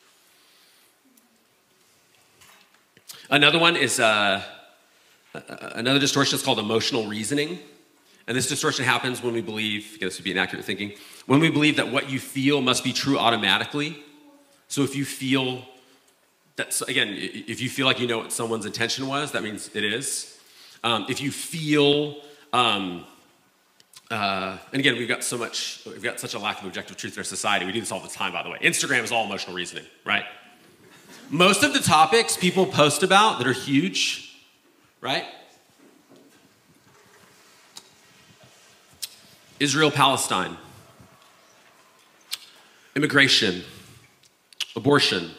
Another one is, another distortion is called emotional reasoning. And this distortion happens when we believe, again, this would be inaccurate thinking, when we believe that what you feel must be true automatically. So if you feel that, so again, if you feel like you know what someone's intention was, that means it is. If you feel, and again, we've got such a lack of objective truth in our society. We do this all the time, by the way. Instagram is all emotional reasoning, right? Most of the topics people post about that are huge, right? Israel, Palestine, immigration, abortion.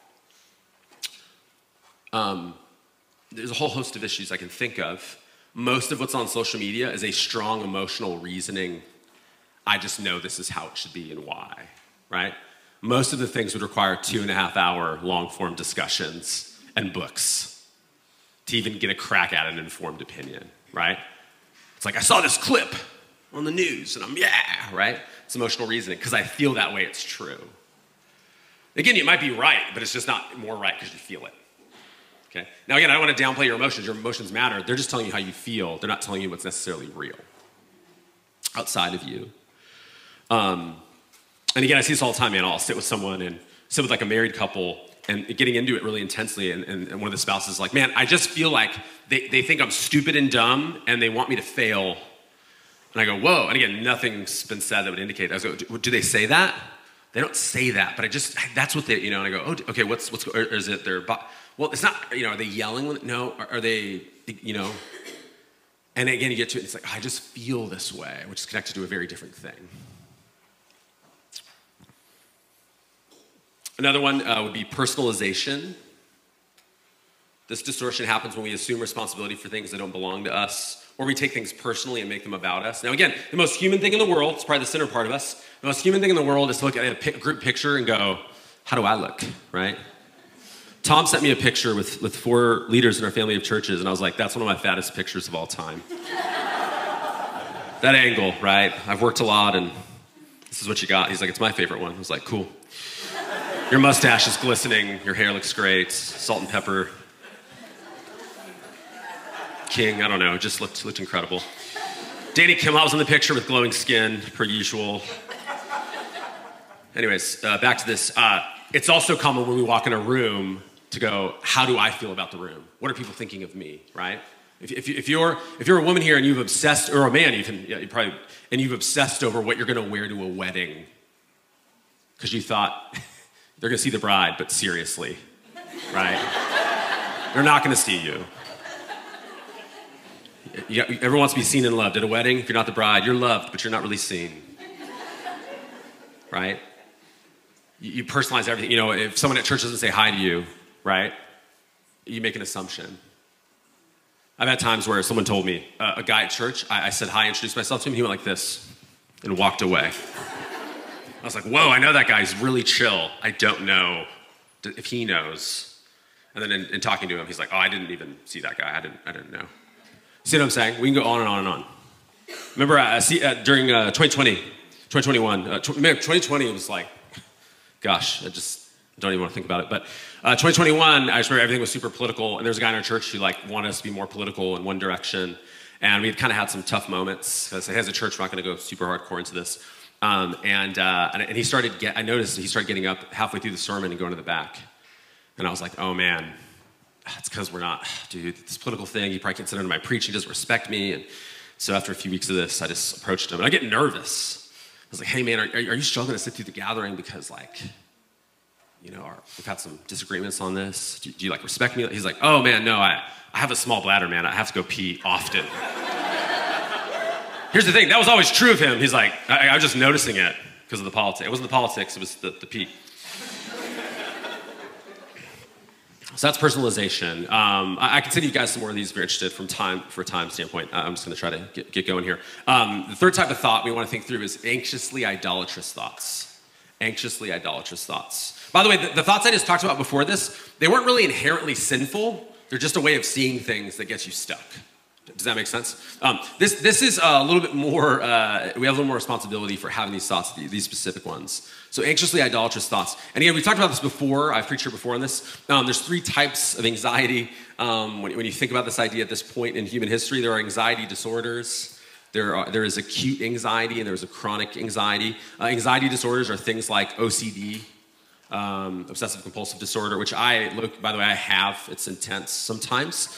There's a whole host of issues I can think of. Most of what's on social media is a strong emotional reasoning. I just know this is how it should be and why, right? Most of the things would require 2.5-hour long-form discussions and books to even get a crack at an informed opinion, right? It's like, I saw this clip on the news, and right? It's emotional reasoning, because I feel that way, it's true. Again, you might be right, but it's just not more right because you feel it. Okay? Now again, I don't want to downplay your emotions. Your emotions matter. They're just telling you how you feel. They're not telling you what's necessarily real outside of you. And again, I see this all the time, man. I'll sit with someone and sit with like a married couple and getting into it really intensely, and one of the spouses is like, man, I just feel like they think I'm stupid and dumb, and they want me to fail. And I go, whoa. And again, nothing's been said that would indicate. I go, do they say that? They don't say that, but that's what they, and I go, oh, okay, what's, or is it their, well, it's not, are they yelling? No, are they, and again, you get to it, it's like, I just feel this way, which is connected to a very different thing. Another one would be personalization. This distortion happens when we assume responsibility for things that don't belong to us, or we take things personally and make them about us. Now again, the most human thing in the world, it's probably the center part of us, the most human thing in the world is to look at a group picture and go, how do I look, right? Tom sent me a picture with 4 leaders in our family of churches, and I was like, that's one of my fattest pictures of all time. That angle, right? I've worked a lot, and this is what you got. He's like, it's my favorite one. I was like, cool. Your mustache is glistening, your hair looks great, salt and pepper. King, I don't know, just looked incredible. Danny Kimmel was in the picture with glowing skin, per usual. Anyways, back to this. It's also common when we walk in a room to go, how do I feel about the room? What are people thinking of me, right? If you're a woman here and you've obsessed, or a man even, yeah, and you've obsessed over what you're gonna wear to a wedding, because you thought they're going to see the bride, but seriously, right? They're not going to see you. Everyone wants to be seen and loved. At a wedding, if you're not the bride, you're loved, but you're not really seen, right? You personalize everything. If someone at church doesn't say hi to you, right, you make an assumption. I've had times where someone told me, a guy at church, I said hi, introduced myself to him, he went like this and walked away. I was like, whoa, I know that guy. He's really chill. I don't know if he knows. And then in talking to him, he's like, oh, I didn't even see that guy. I didn't know. See what I'm saying? We can go on and on and on. Remember, during 2020, 2021, 2020 was like, gosh, I just don't even want to think about it. But 2021, I just remember everything was super political, and there was a guy in our church who wanted us to be more political in one direction, and we had kind of had some tough moments. Because as a church, we're not going to go super hardcore into this. And he started. I noticed he started getting up halfway through the sermon and going to the back, and I was like, oh man, it's because we're not, dude. This political thing, he probably can't sit under my preaching. He doesn't respect me. And so after a few weeks of this, I just approached him, and I get nervous. I was like, hey man, are you struggling to sit through the gathering because we've had some disagreements on this. Do you respect me? He's like, oh man, no, I have a small bladder, man. I have to go pee often. Here's the thing, that was always true of him. He's like, I was just noticing it because of the politics. It wasn't the politics, it was the pee. So that's personalization. I can send you guys some more of these if you're interested for a time standpoint. I'm just going to try to get going here. The third type of thought we want to think through is anxiously idolatrous thoughts. Anxiously idolatrous thoughts. By the way, the thoughts I just talked about before this, they weren't really inherently sinful. They're just a way of seeing things that gets you stuck. Does that make sense? This is a little bit more, we have a little more responsibility for having these thoughts, these specific ones. So anxiously idolatrous thoughts. And again, we talked about this before. I've preached here before on this. There's three types of anxiety. When you think about this idea at this point in human history, there are anxiety disorders. There is acute anxiety and there's a chronic anxiety. Anxiety disorders are things like OCD, obsessive compulsive disorder, which by the way, I have. It's intense sometimes.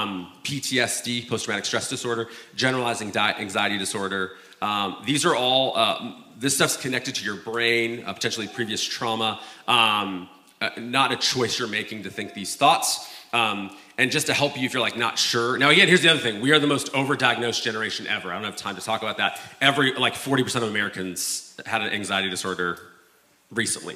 PTSD, post-traumatic stress disorder, generalized anxiety disorder. These are all, this stuff's connected to your brain, potentially previous trauma, not a choice you're making to think these thoughts. And just to help you if you're not sure. Now again, here's the other thing. We are the most overdiagnosed generation ever. I don't have time to talk about that. 40% of Americans had an anxiety disorder recently.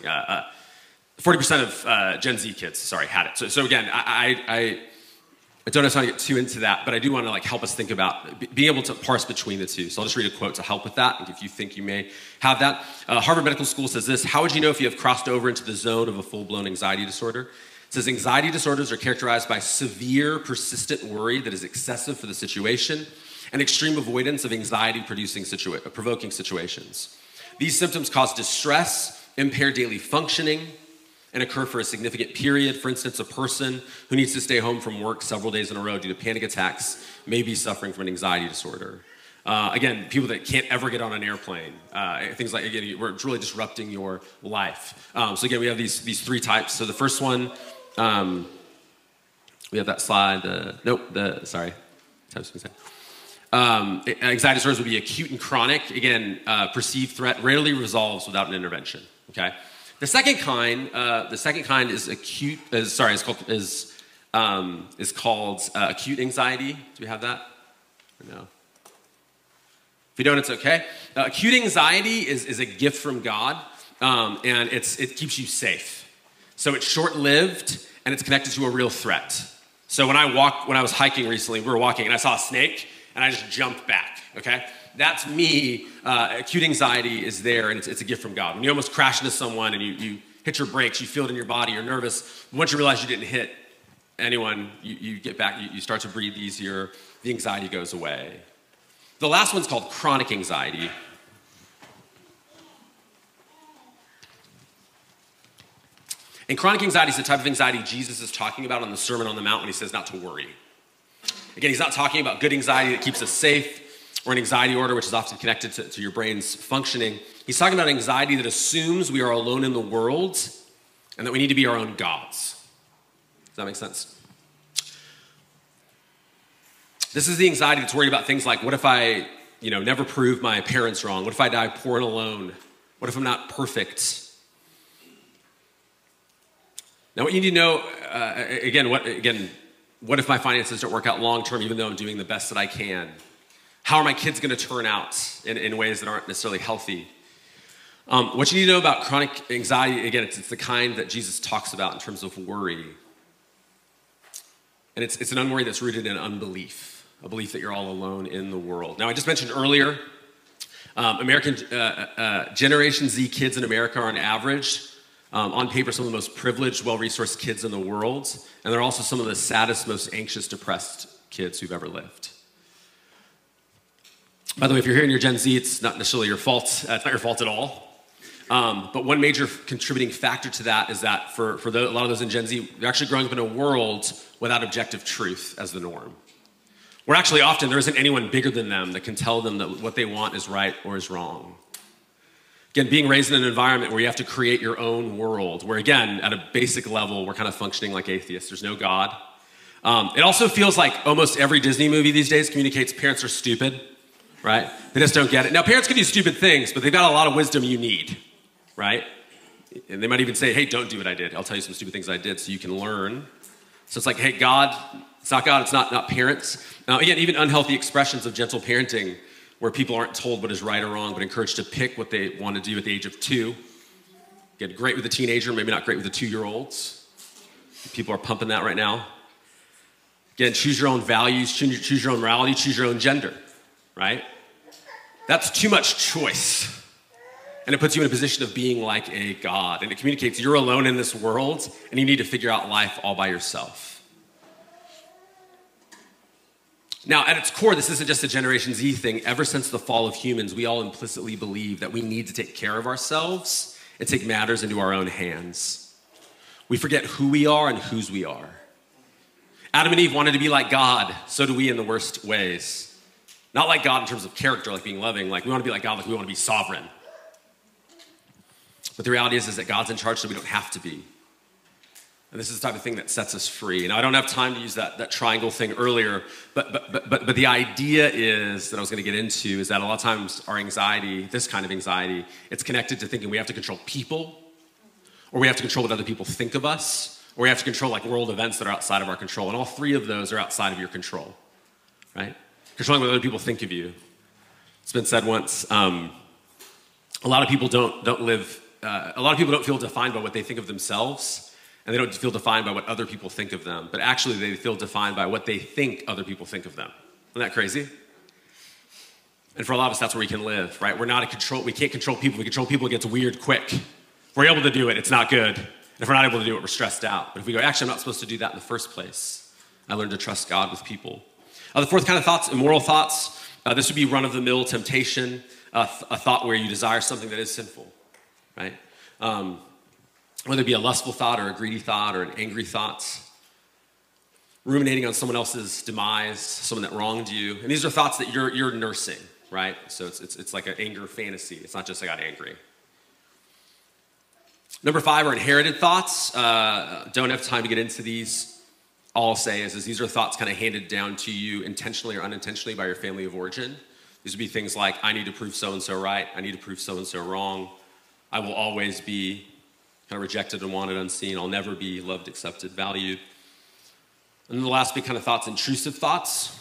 40% of Gen Z kids, had it. So again, I don't have time to get too into that, but I do want to help us think about being able to parse between the two. So I'll just read a quote to help with that, if you think you may have that. Harvard Medical School says this: how would you know if you have crossed over into the zone of a full-blown anxiety disorder? It says anxiety disorders are characterized by severe, persistent worry that is excessive for the situation and extreme avoidance of provoking situations. These symptoms cause distress, impair daily functioning, and occur for a significant period. For instance, a person who needs to stay home from work several days in a row due to panic attacks may be suffering from an anxiety disorder. Again, people that can't ever get on an airplane, things like, again, it's really disrupting your life. So again, we have these three types. So the first one, we have that slide. Anxiety disorders would be acute and chronic. Again, perceived threat rarely resolves without an intervention. Okay. The second kind is acute. Is called acute anxiety. Do we have that? Or no. If you don't, it's okay. Acute anxiety is a gift from God, and it keeps you safe. So it's short-lived, and it's connected to a real threat. So when I was hiking recently, we were walking, and I saw a snake, and I just jumped back, okay? That's me. Acute anxiety is there, and it's a gift from God. When you almost crash into someone and you hit your brakes, you feel it in your body, you're nervous. Once you realize you didn't hit anyone, you get back, you start to breathe easier, the anxiety goes away. The last one's called chronic anxiety. And chronic anxiety is the type of anxiety Jesus is talking about on the Sermon on the Mount when he says not to worry. Again, he's not talking about good anxiety that keeps us safe, or an anxiety order, which is often connected to your brain's functioning. He's talking about anxiety that assumes we are alone in the world and that we need to be our own gods. Does that make sense? This is the anxiety that's worried about things like, what if I, never prove my parents wrong? What if I die poor and alone? What if I'm not perfect? Now, what you need to know, what if my finances don't work out long term, even though I'm doing the best that I can? How are my kids going to turn out in ways that aren't necessarily healthy? What you need to know about chronic anxiety, again, it's the kind that Jesus talks about in terms of worry. And it's an unworry that's rooted in unbelief, a belief that you're all alone in the world. Now, I just mentioned earlier, Generation Z kids in America are on average, on paper, some of the most privileged, well-resourced kids in the world. And they're also some of the saddest, most anxious, depressed kids who've ever lived. By the way, if you're here and you're Gen Z, it's not necessarily your fault. It's not your fault at all. But one major contributing factor to that is that for a lot of those in Gen Z, they're actually growing up in a world without objective truth as the norm. Where actually often there isn't anyone bigger than them that can tell them that what they want is right or is wrong. Again, being raised in an environment where you have to create your own world, where again, at a basic level, we're kind of functioning like atheists. There's no God. It also feels like almost every Disney movie these days communicates parents are stupid, right? They just don't get it. Now, parents can do stupid things, but they've got a lot of wisdom you need, right? And they might even say, hey, don't do what I did. I'll tell you some stupid things I did so you can learn. So it's like, hey, God, it's not God, it's not parents. Now, again, even unhealthy expressions of gentle parenting where people aren't told what is right or wrong, but encouraged to pick what they want to do at the age of 2. Again, great with a teenager, maybe not great with the 2-year-olds. People are pumping that right now. Again, choose your own values, choose your own morality, choose your own gender, right? That's too much choice. And it puts you in a position of being like a god. And it communicates you're alone in this world and you need to figure out life all by yourself. Now, at its core, this isn't just a Generation Z thing. Ever since the fall of humans, we all implicitly believe that we need to take care of ourselves and take matters into our own hands. We forget who we are and whose we are. Adam and Eve wanted to be like God. So do we in the worst ways. Not like God in terms of character, like being loving. Like we want to be like God, like we want to be sovereign. But the reality is that God's in charge, so we don't have to be. And this is the type of thing that sets us free. Now, I don't have time to use that triangle thing earlier, but the idea is, that I was going to get into, is that a lot of times our anxiety, this kind of anxiety, it's connected to thinking we have to control people, or we have to control what other people think of us, or we have to control like world events that are outside of our control. And all three of those are outside of your control, right? Controlling what other people think of you. It's been said once, a lot of people don't feel defined by what they think of themselves, and they don't feel defined by what other people think of them, but actually they feel defined by what they think other people think of them. Isn't that crazy? And for a lot of us, that's where we can live, right? We can't control people. We control people, it gets weird quick. If we're able to do it, it's not good. And if we're not able to do it, we're stressed out. But if we go, actually, I'm not supposed to do that in the first place, I learned to trust God with people. The fourth kind of thoughts, immoral thoughts. This would be run-of-the-mill temptation, a thought where you desire something that is sinful, right? Whether it be a lustful thought or a greedy thought or an angry thought. Ruminating on someone else's demise, someone that wronged you. And these are thoughts that you're nursing, right? So it's like an anger fantasy. It's not just I got angry. Number 5 are inherited thoughts. Don't have time to get into these. All I'll say is these are thoughts kind of handed down to you intentionally or unintentionally by your family of origin. These would be things like, I need to prove so-and-so right. I need to prove so-and-so wrong. I will always be kind of rejected, unwanted, unseen. I'll never be loved, accepted, valued. And then the last big kind of thoughts, intrusive thoughts.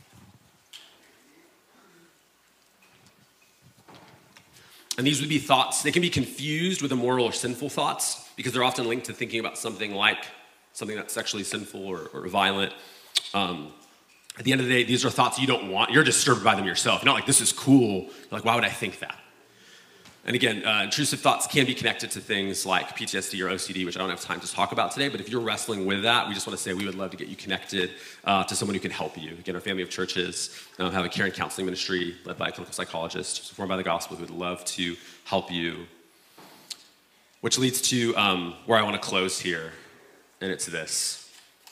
And these would be thoughts, they can be confused with immoral or sinful thoughts because they're often linked to thinking about something that's sexually sinful or violent. At the end of the day, these are thoughts you don't want. You're disturbed by them yourself. You're not like, this is cool. You're like, why would I think that? And again, intrusive thoughts can be connected to things like PTSD or OCD, which I don't have time to talk about today, but if you're wrestling with that, we just want to say we would love to get you connected to someone who can help you. Again, our family of churches have a care and counseling ministry led by a clinical psychologist, informed by the gospel, who would love to help you. Which leads to where I want to close here, and it's this.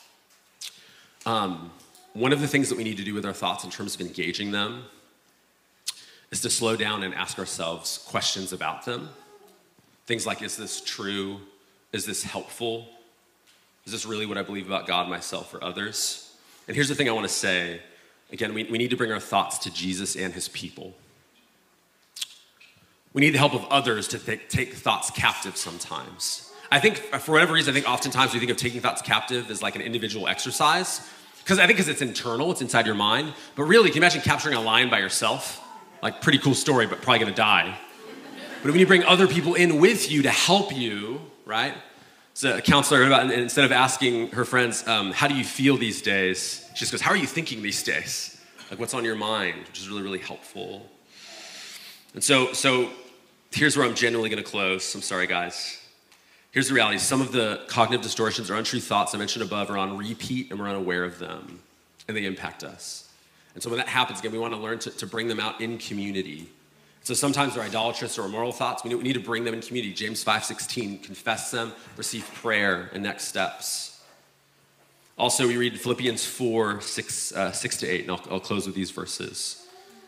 One of the things that we need to do with our thoughts in terms of engaging them is to slow down and ask ourselves questions about them. Things like, is this true? Is this helpful? Is this really what I believe about God, myself, or others? And here's the thing I want to say. Again, we need to bring our thoughts to Jesus and his people. We need the help of others to take thoughts captive sometimes. I think for whatever reason, I think oftentimes we think of taking thoughts captive as like an individual exercise. Because it's internal, it's inside your mind. But really, can you imagine capturing a lion by yourself? Like, pretty cool story, but probably gonna die. But when you bring other people in with you to help you, right? So a counselor, and instead of asking her friends, how do you feel these days? She just goes, how are you thinking these days? Like, what's on your mind? Which is really, really helpful. And so here's where I'm genuinely gonna close. I'm sorry, guys. Here's the reality. Some of the cognitive distortions or untrue thoughts I mentioned above are on repeat, and we're unaware of them, and they impact us. And so when that happens, again, we want to learn to bring them out in community. So sometimes they're idolatrous or immoral thoughts. We need to bring them in community. James 5:16, confess them, receive prayer, and next steps. Also, we read Philippians 4, 6-8, and I'll close with these verses.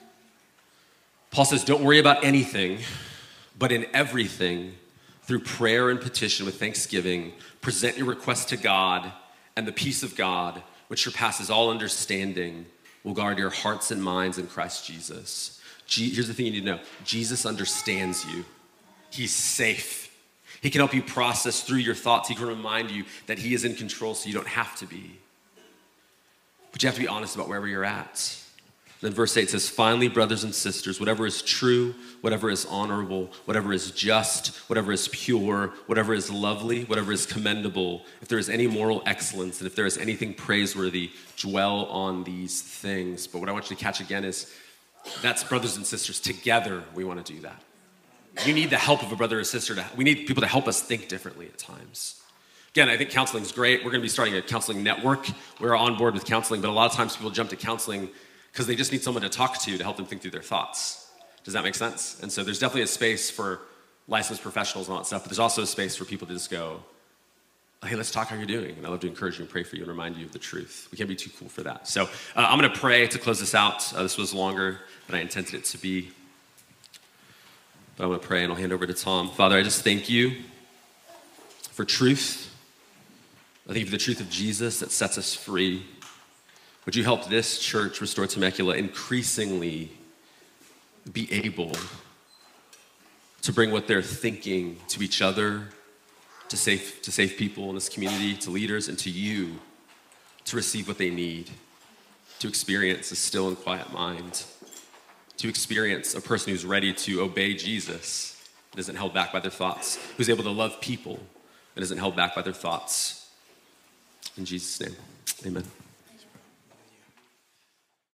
Paul says, don't worry about anything, but in everything, through prayer and petition with thanksgiving, present your requests to God, and the peace of God, which surpasses all understanding, will guard your hearts and minds in Christ Jesus. Here's the thing you need to know. Jesus understands you. He's safe. He can help you process through your thoughts. He can remind you that he is in control so you don't have to be. But you have to be honest about wherever you're at. Then verse 8 says, finally, brothers and sisters, whatever is true, whatever is honorable, whatever is just, whatever is pure, whatever is lovely, whatever is commendable, if there is any moral excellence, and if there is anything praiseworthy, dwell on these things. But what I want you to catch again is, that's brothers and sisters. Together, we want to do that. You need the help of a brother or sister. We need people to help us think differently at times. Again, I think counseling is great. We're going to be starting a counseling network. We're on board with counseling, but a lot of times people jump to counseling because they just need someone to talk to help them think through their thoughts. Does that make sense? And so there's definitely a space for licensed professionals and all that stuff, but there's also a space for people to just go, hey, let's talk how you're doing. And I love to encourage you and pray for you and remind you of the truth. We can't be too cool for that. So I'm going to pray to close this out. This was longer than I intended it to be. But I'm going to pray and I'll hand over to Tom. Father, I just thank you for truth. I thank you for the truth of Jesus that sets us free. Would you help this church, Restored Temecula, increasingly be able to bring what they're thinking to each other, to save people in this community, to leaders, and to you, to receive what they need, to experience a still and quiet mind, to experience a person who's ready to obey Jesus, that isn't held back by their thoughts, who's able to love people, that isn't held back by their thoughts. In Jesus' name, amen.